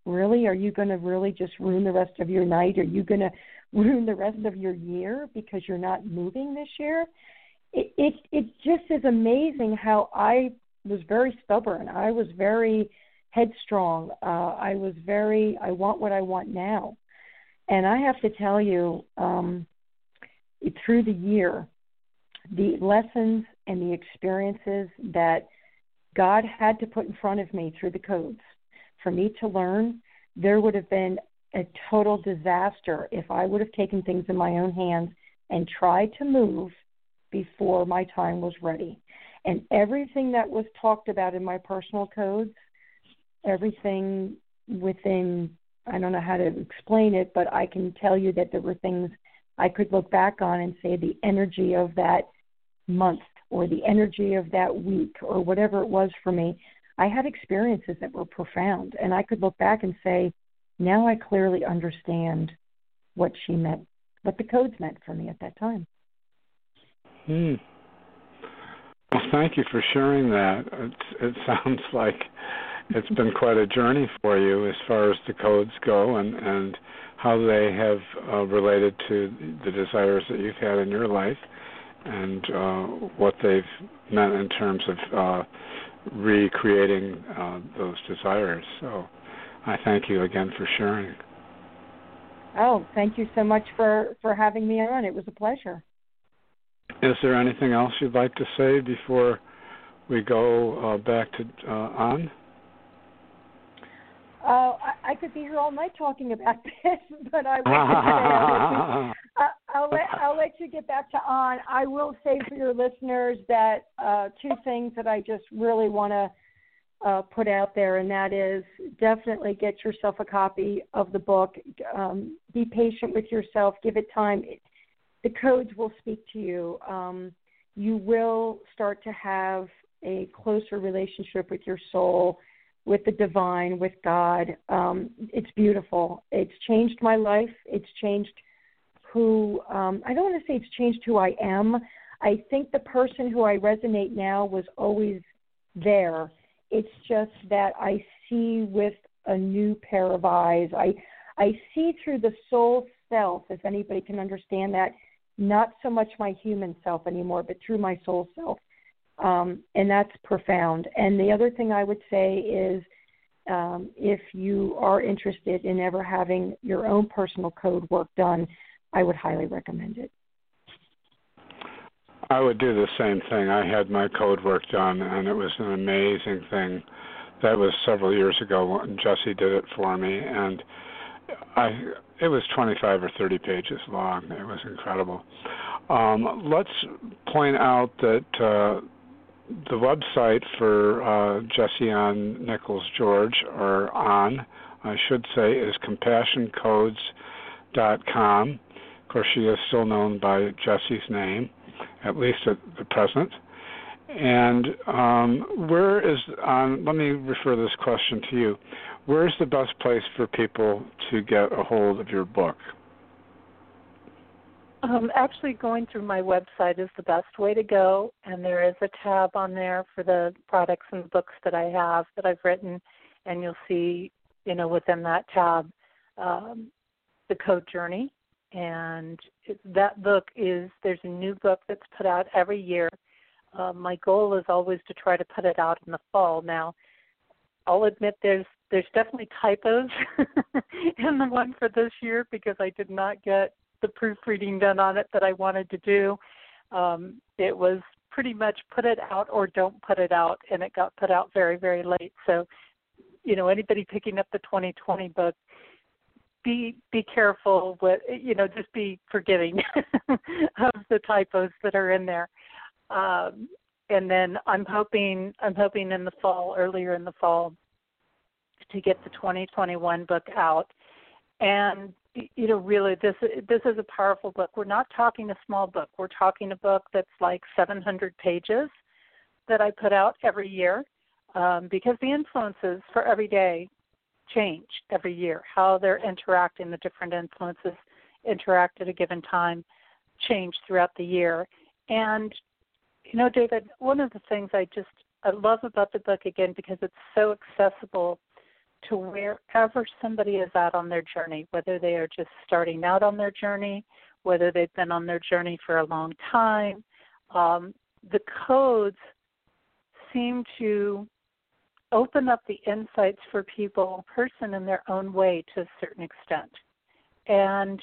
Really? Are you going to really just ruin the rest of your night? Are you going to ruin the rest of your year because you're not moving this year? It just is amazing how I was very stubborn. I was very headstrong. I want what I want now. And I have to tell you, through the year, the lessons and the experiences that God had to put in front of me through the codes for me to learn, there would have been a total disaster if I would have taken things in my own hands and tried to move before my time was ready. And everything that was talked about in my personal codes, everything within, I don't know how to explain it, but I can tell you that there were things I could look back on and say the energy of that month or the energy of that week or whatever it was for me, I had experiences that were profound. And I could look back and say, now I clearly understand what she meant, what the codes meant for me at that time. Well, thank you for sharing that. It sounds like it's been quite a journey for you as far as the codes go and how they have related to the desires that you've had in your life and what they've meant in terms of recreating those desires. So I thank you again for sharing. Oh, thank you so much for having me on. It was a pleasure. Is there anything else you'd like to say before we go back to on? I could be here all night talking about this, but I'll let you get back to on. I will say for your listeners that two things that I just really want to put out there, and that is definitely get yourself a copy of the book. Be patient with yourself. Give it time. The codes will speak to you. You will start to have a closer relationship with your soul, with the divine, with God. It's beautiful. It's changed my life. It's changed who, I don't want to say it's changed who I am. I think the person who I resonate now was always there. It's just that I see with a new pair of eyes. I see through the soul self, if anybody can understand that, not so much my human self anymore, but through my soul self. And that's profound. And the other thing I would say is if you are interested in ever having your own personal code work done, I would highly recommend it. I would do the same thing. I had my code work done, and it was an amazing thing. That was several years ago, and Jesse did it for me, and it was 25 or 30 pages long. It was incredible. Let's point out that the website for Jesse Ann Nichols George, or on, I should say, is CompassionCodes.com. Of course, she is still known by Jesse's name, at least at the present. And where is, let me refer this question to you, where's the best place for people to get a hold of your book? Actually, going through my website is the best way to go, and there is a tab on there for the products and books that I have that I've written, and you'll see, within that tab, the Code Journey, and that book there's a new book that's put out every year. My goal is always to try to put it out in the fall. Now, I'll admit there's definitely typos in the one for this year because I did not get the proofreading done on it that I wanted to do. It was pretty much put it out or don't put it out, and it got put out very, very late. So, anybody picking up the 2020 book, be careful with, just be forgiving of the typos that are in there. And then I'm hoping in the fall, earlier in the fall, to get the 2021 book out. And really, this is a powerful book. We're not talking a small book. We're talking a book that's like 700 pages that I put out every year because the influences for every day change every year. How they're interacting, the different influences interact at a given time change throughout the year. And, David, one of the things I love about the book, again, because it's so accessible to wherever somebody is at on their journey, whether they are just starting out on their journey, whether they've been on their journey for a long time. The codes seem to open up the insights for people, person in their own way to a certain extent. And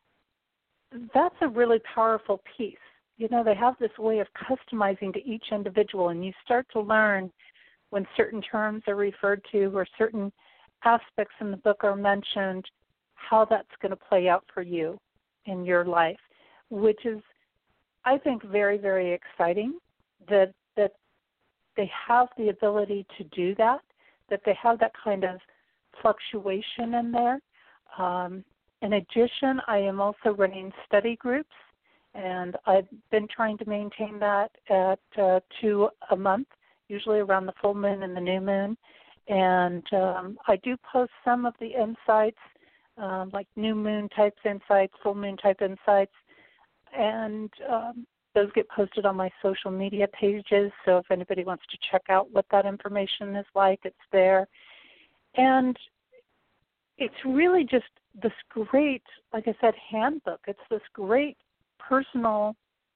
that's a really powerful piece. You know, they have this way of customizing to each individual, and you start to learn when certain terms are referred to or certain aspects in the book are mentioned, how that's going to play out for you in your life, which is, I think, very, very exciting that they have the ability to do that they have that kind of fluctuation in there. In addition, I am also running study groups, and I've been trying to maintain that at 2 a month, usually around the full moon and the new moon. And I do post some of the insights, like new moon type insights, full moon type insights, and those get posted on my social media pages. So if anybody wants to check out what that information is like, it's there. And it's really just this great, like I said, handbook. It's this great personal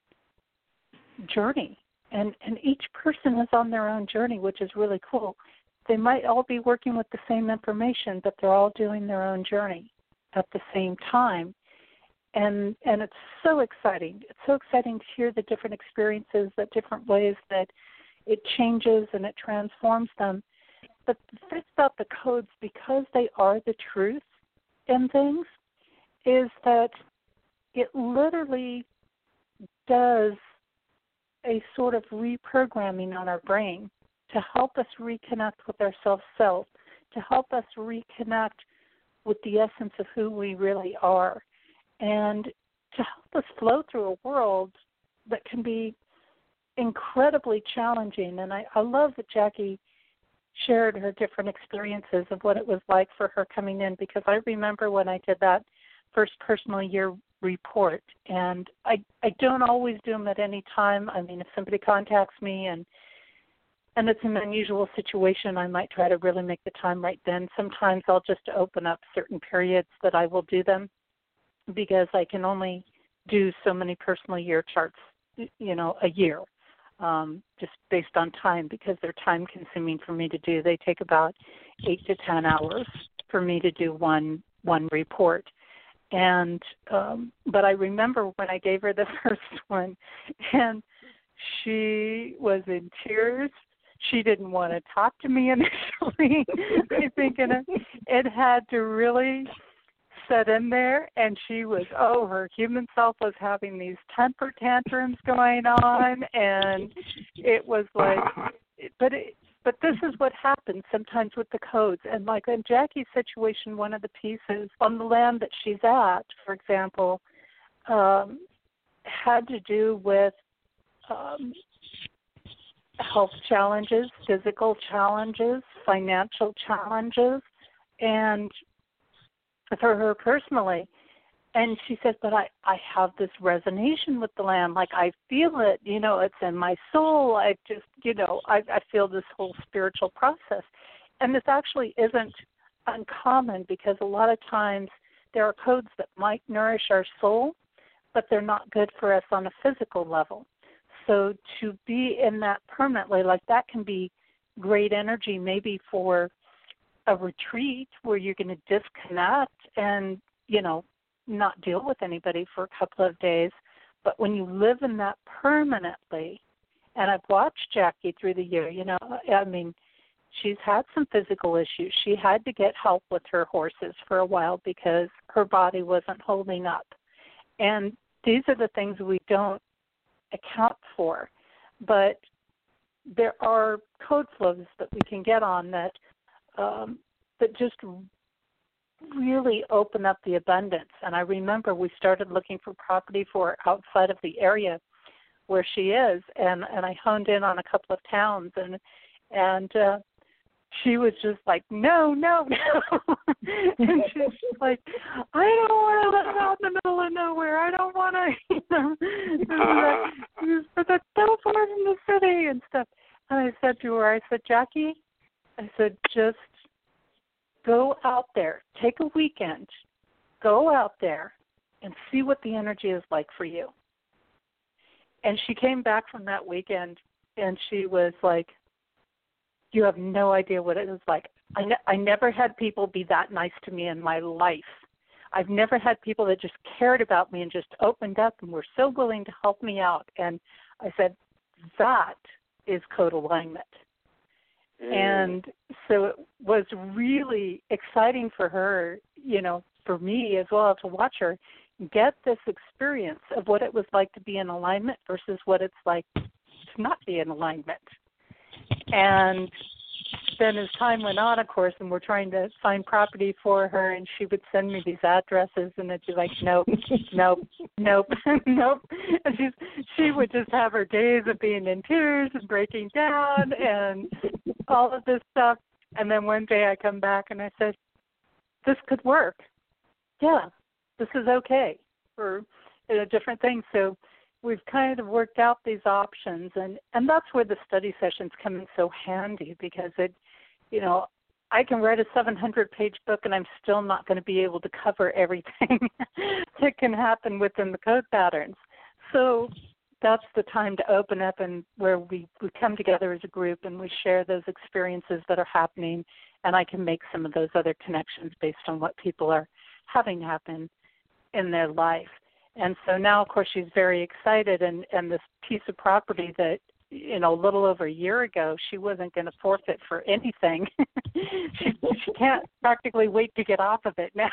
journey. And each person is on their own journey, which is really cool. They might all be working with the same information, but they're all doing their own journey at the same time. And it's so exciting. It's so exciting to hear the different experiences, the different ways that it changes and it transforms them. But the thing about the codes, because they are the truth in things, is that it literally does a sort of reprogramming on our brain to help us reconnect with our self, to help us reconnect with the essence of who we really are, and to help us flow through a world that can be incredibly challenging. And I love that Jackie shared her different experiences of what it was like for her coming in, because I remember when I did that first personal year report, and I don't always do them at any time. I mean, if somebody contacts me and it's an unusual situation, I might try to really make the time right then. Sometimes I'll just open up certain periods that I will do them, because I can only do so many personal year charts, a year, just based on time, because they're time consuming for me to do. They take about 8 to 10 hours for me to do one report. And but I remember when I gave her the first one, and she was in tears. She didn't want to talk to me initially. I think it had to really set in there, and she was, her human self was having these temper tantrums going on, and it was like, but this is what happens sometimes with the codes. And like in Jackie's situation, one of the pieces on the land that she's at, for example, had to do with health challenges, physical challenges, financial challenges, and for her personally. And she said, but I have this resonance with the land. Like, I feel it, it's in my soul. I just, I feel this whole spiritual process. And this actually isn't uncommon, because a lot of times there are codes that might nourish our soul, but they're not good for us on a physical level. So to be in that permanently, like, that can be great energy maybe for a retreat where you're going to disconnect and, not deal with anybody for a couple of days. But when you live in that permanently, and I've watched Jackie through the year, she's had some physical issues. She had to get help with her horses for a while because her body wasn't holding up. And these are the things we don't account for. But there are code flows that we can get on that just really open up the abundance. And I remember we started looking for property for her outside of the area where she is, and I honed in on a couple of towns, and she was just like, no. And she's like, I don't want to live out in the middle of nowhere. I don't want to, but that's so far from the city and stuff. And I said to her, Jackie, just out there, take a weekend, go out there and see what the energy is like for you. And she came back from that weekend and she was like, you have no idea what it was like. I never had people be that nice to me in my life. I've never had people that just cared about me and just opened up and were so willing to help me out. And I said, that is code alignment. And so it was really exciting for her, you know, for me as well, to watch her get this experience of what it was like to be in alignment versus what it's like to not be in alignment. And then as time went on, of course, and we're trying to find property for her, and she would send me these addresses, and it'd be like, nope, nope, nope, nope. And she would just have her days of being in tears and breaking down and all of this stuff. And then one day I come back and I said, this could work. Yeah, this is okay for different things. So we've kind of worked out these options, and that's where the study sessions come in so handy, because it, you know, I can write a 700-page book and I'm still not going to be able to cover everything that can happen within the code patterns. So that's the time to open up and where we come together as a group and we share those experiences that are happening, and I can make some of those other connections based on what people are having happen in their life. And so now, of course, she's very excited, and this piece of property that, you know, a little over a year ago, she wasn't going to forfeit for anything. she can't practically wait to get off of it now.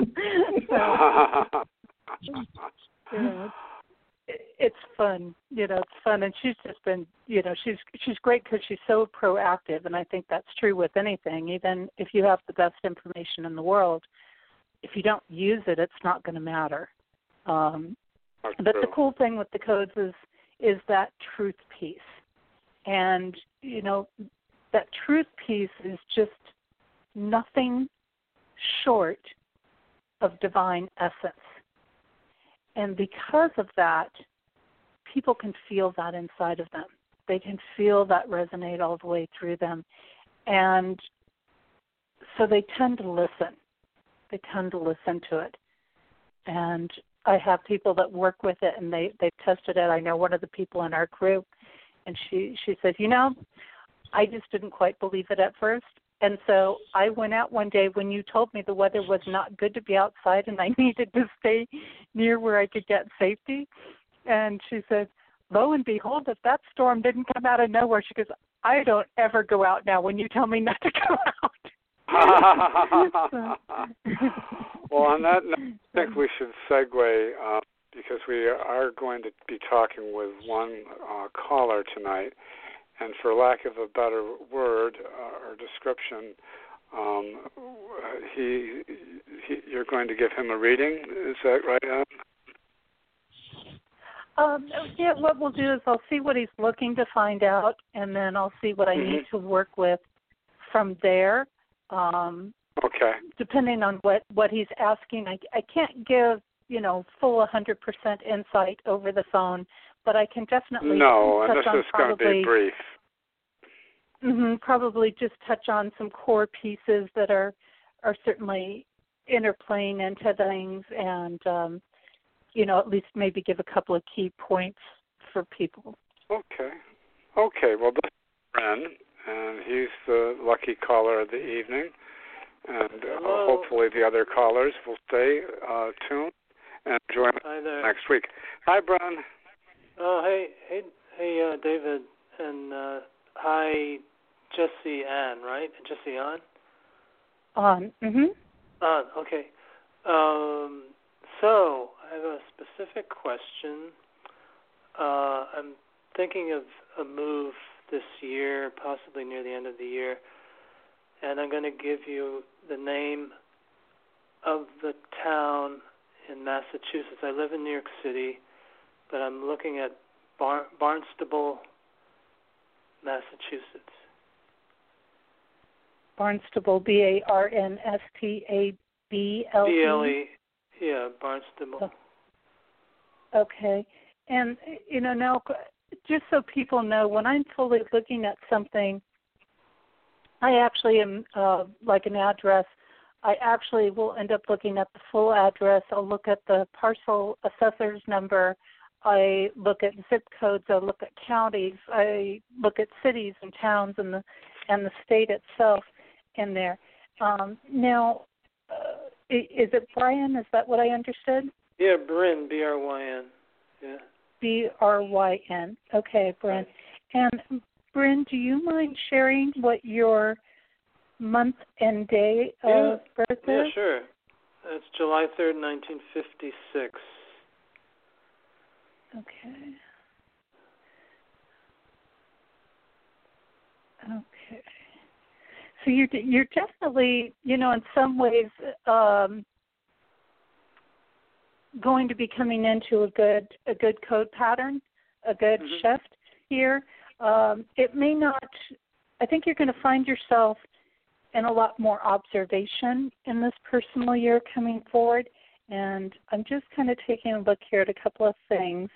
So, you know, it's fun. You know, it's fun, and she's just been, you know, she's great because she's so proactive, and I think that's true with anything. Even if you have the best information in the world, if you don't use it, it's not going to matter. But the cool thing with the codes is that truth piece. And, you know, that truth piece is just nothing short of divine essence. And because of that, people can feel that inside of them. They can feel that resonate all the way through them. And so they tend to listen. They tend to listen to it. And I have people that work with it, and they've tested it. I know one of the people in our group, and she says, you know, I just didn't quite believe it at first. And so I went out one day when you told me the weather was not good to be outside and I needed to stay near where I could get safety. And she said, lo and behold, if that storm didn't come out of nowhere, she goes, I don't ever go out now when you tell me not to go out. Well, on that note, I think we should segue because we are going to be talking with one caller tonight, and for lack of a better word or description, you're going to give him a reading. Is that right, Ann? Yeah, what we'll do is I'll see what he's looking to find out, and then I'll see what I need to work with from there. Okay. Depending on what he's asking, I can't give, you know, full 100% insight over the phone, but I can definitely and this is going to be brief. Probably just touch on some core pieces that are certainly interplaying into things, and you know, at least maybe give a couple of key points for people. Okay. Well, this is Ren, and he's the lucky caller of the evening. And hopefully the other callers will stay tuned and join us next week. Hi, Brian. Oh, hey, David, and hi, Jesse Ann, right? Jesse Ann? On. On. Okay. So I have a specific question. I'm thinking of a move this year, possibly near the end of the year. And I'm going to give you the name of the town in Massachusetts. I live in New York City, but I'm looking at Barnstable, Massachusetts. Barnstable, Barnstabble. BLE. Yeah, Barnstable. Okay. And, you know, now, just so people know, when I'm fully looking at something, I actually am, like an address, I actually will end up looking at the full address. I'll look at the parcel assessor's number. I look at zip codes. I look at counties. I look at cities and towns and the state itself in there. Now, is it Bryan? Is that what I understood? Yeah, Bryn, B-R-Y-N. Yeah. B-R-Y-N. Okay, Bryn. And Bryn, do you mind sharing what your month and day of birth is? Yeah, sure. It's July 3rd, 1956. Okay. Okay. So you're definitely, in some ways, going to be coming into a good code pattern, a good shift here. It may not. I think you're going to find yourself in a lot more observation in this personal year coming forward. And I'm just kind of taking a look here at a couple of things.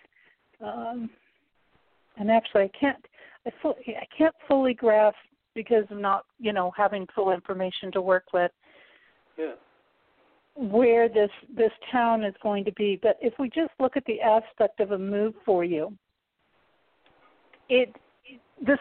And actually, I can't fully grasp because of not, having full information to work with. Yeah. Where this town is going to be. But if we just look at the aspect of a move for you, this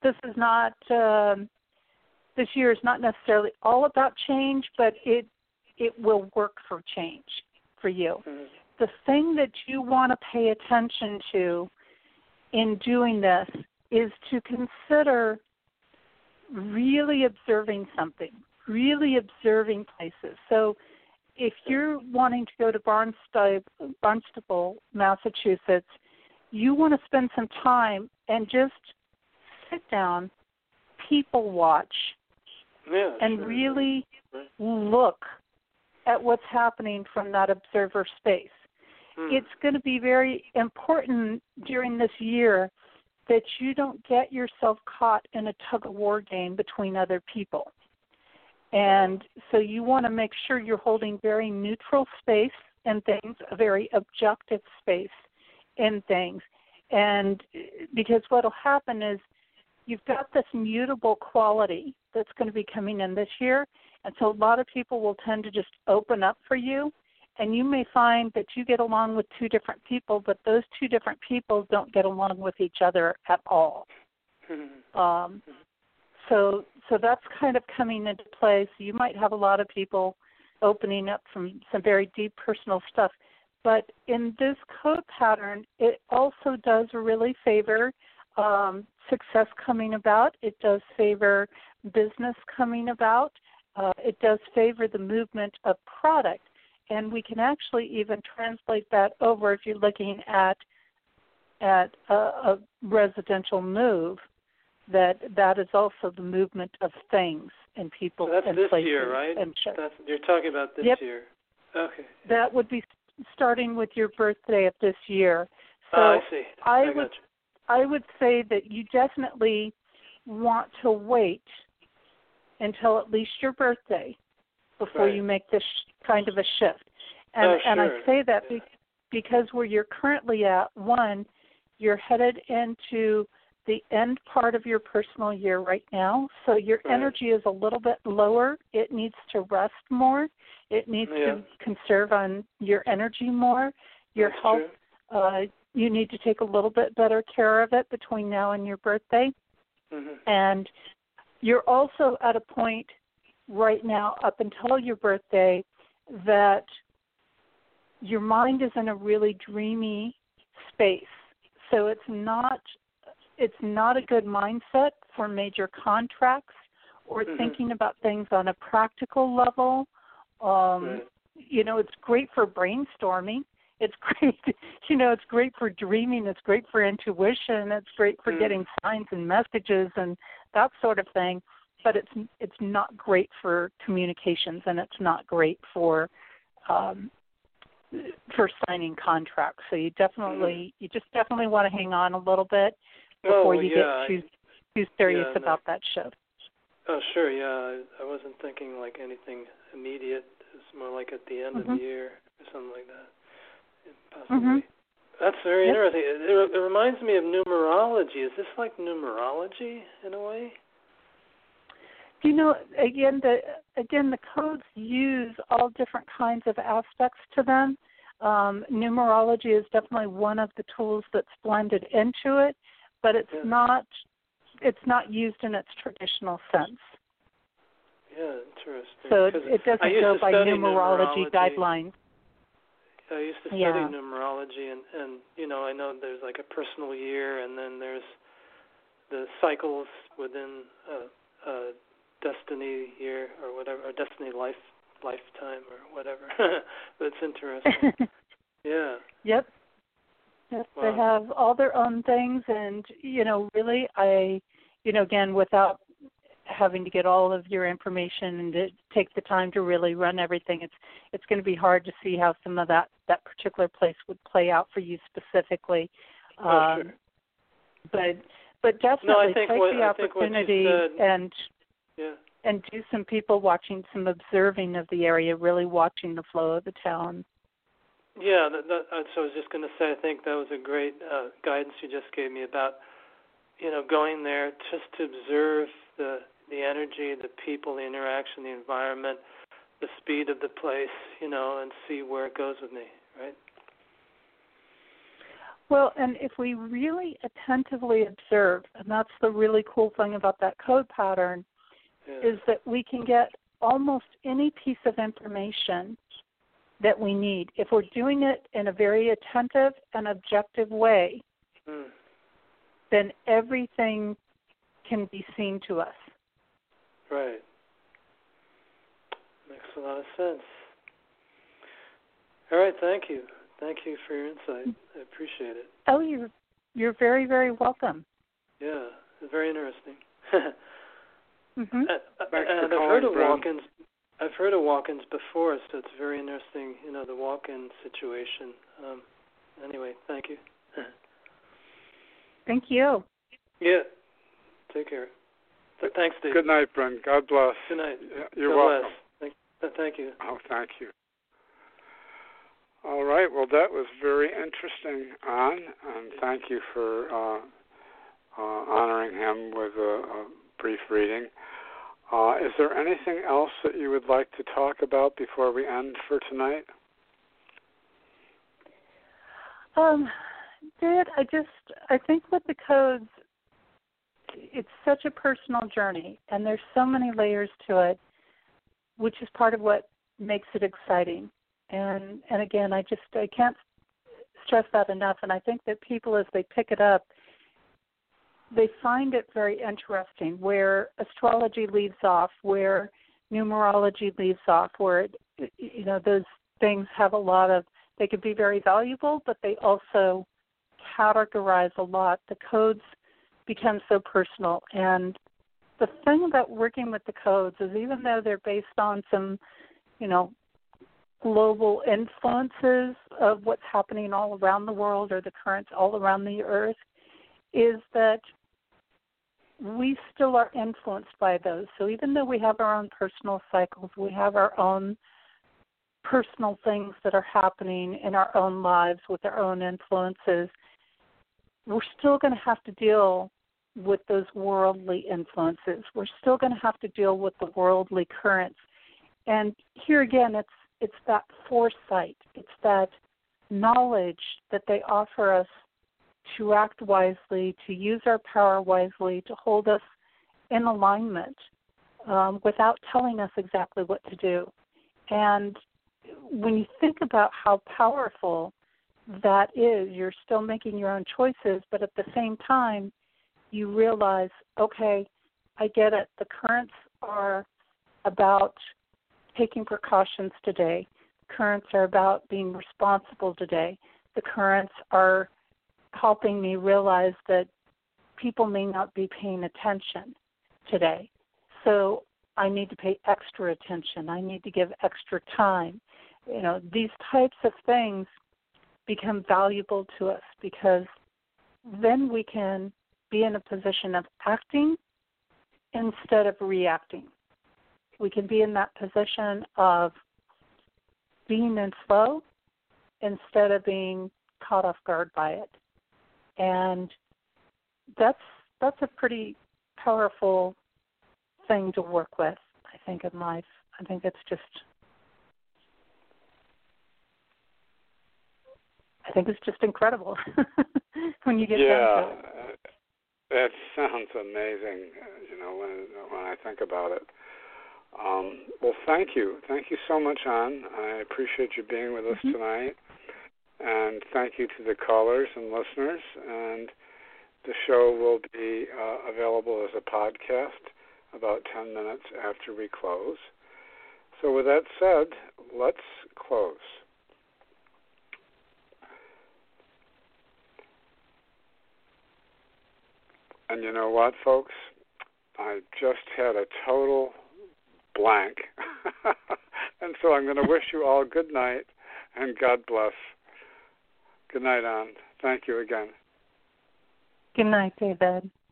year is not necessarily all about change, but it will work for change for you. Mm-hmm. The thing that you want to pay attention to in doing this is to consider really observing something, really observing places. So if you're wanting to go to Barnstable, Massachusetts, you want to spend some time and just sit down, people watch, and really look at what's happening from that observer space. It's going to be very important during this year that you don't get yourself caught in a tug-of-war game between other people. And so you want to make sure you're holding very neutral space in things, a very objective space in things. And because what will happen is you've got this mutable quality that's going to be coming in this year, and so a lot of people will tend to just open up for you, and you may find that you get along with two different people, but those two different people don't get along with each other at all. So that's kind of coming into play. So you might have a lot of people opening up from some very deep personal stuff. But in this code pattern, it also does really favor success coming about. It does favor business coming about. It does favor the movement of product. And we can actually even translate that over if you're looking at a residential move, that is also the movement of things and people and places. So that's this year, right? You're talking about this year. Okay. That would be starting with your birthday of this year. So I see. I would say that you definitely want to wait until at least your birthday before you make this kind of a shift. And I say that because where you're currently at, one, you're headed into the end part of your personal year right now, so your energy is a little bit lower. It needs to rest more. It needs to conserve on your energy more. Your health, you need to take a little bit better care of it between now and your birthday. And you're also at a point right now up until your birthday that your mind is in a really dreamy space. So it's not a good mindset for major contracts or thinking about things on a practical level. It's great for brainstorming. It's great, it's great for dreaming. It's great for intuition. It's great for getting signs and messages and that sort of thing. But it's not great for communications, and it's not great for signing contracts. So you just definitely want to hang on a little bit before you get too serious about that shift. Oh, sure, yeah. I wasn't thinking like anything immediate. It's more like at the end of the year or something like that. Possibly. That's very interesting. It reminds me of numerology. Is this like numerology in a way? Again, the codes use all different kinds of aspects to them. Numerology is definitely one of the tools that's blended into it, but it's not used in its traditional sense. Yeah, interesting. So it doesn't go by numerology guidelines. I used to study numerology, and I know there's like a personal year, and then there's the cycles within a destiny year or whatever, or destiny lifetime or whatever. That's interesting. Yeah. Yep. Wow. They have all their own things, and really, again, without having to get all of your information and to take the time to really run everything, it's going to be hard to see how some of that particular place would play out for you specifically. Sure. But definitely take the opportunity and do some people watching, some observing of the area, really watching the flow of the town. Yeah, so I was just going to say, I think that was a great guidance you just gave me about, going there just to observe the energy, the people, the interaction, the environment, the speed of the place, and see where it goes with me, right? Well, and if we really attentively observe, and that's the really cool thing about that code pattern, is that we can get almost any piece of information that we need. If we're doing it in a very attentive and objective way, then everything can be seen to us. Right. Makes a lot of sense. All right, thank you. Thank you for your insight. I appreciate it. Oh, you're very, very welcome. Yeah, it's very interesting. Mm-hmm. And I've heard of walk-ins before, so it's very interesting, the walk-in situation. Anyway, thank you. Thank you. Yeah. Take care. Thanks, Dave. Good night, Brent. God bless. Good night. You're God welcome. Bless. Thank you. Oh, thank you. All right. Well, that was very interesting, Ann, and thank you for honoring him with a brief reading. Is there anything else that you would like to talk about before we end for tonight? Dad, I think with the codes, it's such a personal journey, and there's so many layers to it, which is part of what makes it exciting. And again, I can't stress that enough, and I think that people, as they pick it up, they find it very interesting where astrology leaves off, where numerology leaves off, where, those things have a lot of, they could be very valuable, but they also categorize a lot. The codes become so personal. And the thing about working with the codes is even though they're based on some, global influences of what's happening all around the world or the currents all around the earth, is that we still are influenced by those. So even though we have our own personal cycles, we have our own personal things that are happening in our own lives with our own influences, we're still going to have to deal with those worldly influences. We're still going to have to deal with the worldly currents. And here again, it's that foresight, it's that knowledge that they offer us to act wisely, to use our power wisely, to hold us in alignment without telling us exactly what to do. And when you think about how powerful that is, you're still making your own choices, but at the same time, you realize, okay, I get it. The currents are about taking precautions today. The currents are about being responsible today. The currents are helping me realize that people may not be paying attention today. So I need to pay extra attention. I need to give extra time. These types of things become valuable to us because then we can be in a position of acting instead of reacting. We can be in that position of being in flow instead of being caught off guard by it. And that's a pretty powerful thing to work with, I think, in life. I think it's just incredible when you get down to it. It sounds amazing, when I think about it. Well, thank you. Thank you so much, Ann. I appreciate you being with us tonight. And thank you to the callers and listeners. And the show will be available as a podcast about 10 minutes after we close. So with that said, let's close. And you know what, folks? I just had a total blank. And so I'm going to wish you all good night and God bless. Good night, Ann. Thank you again. Good night, David.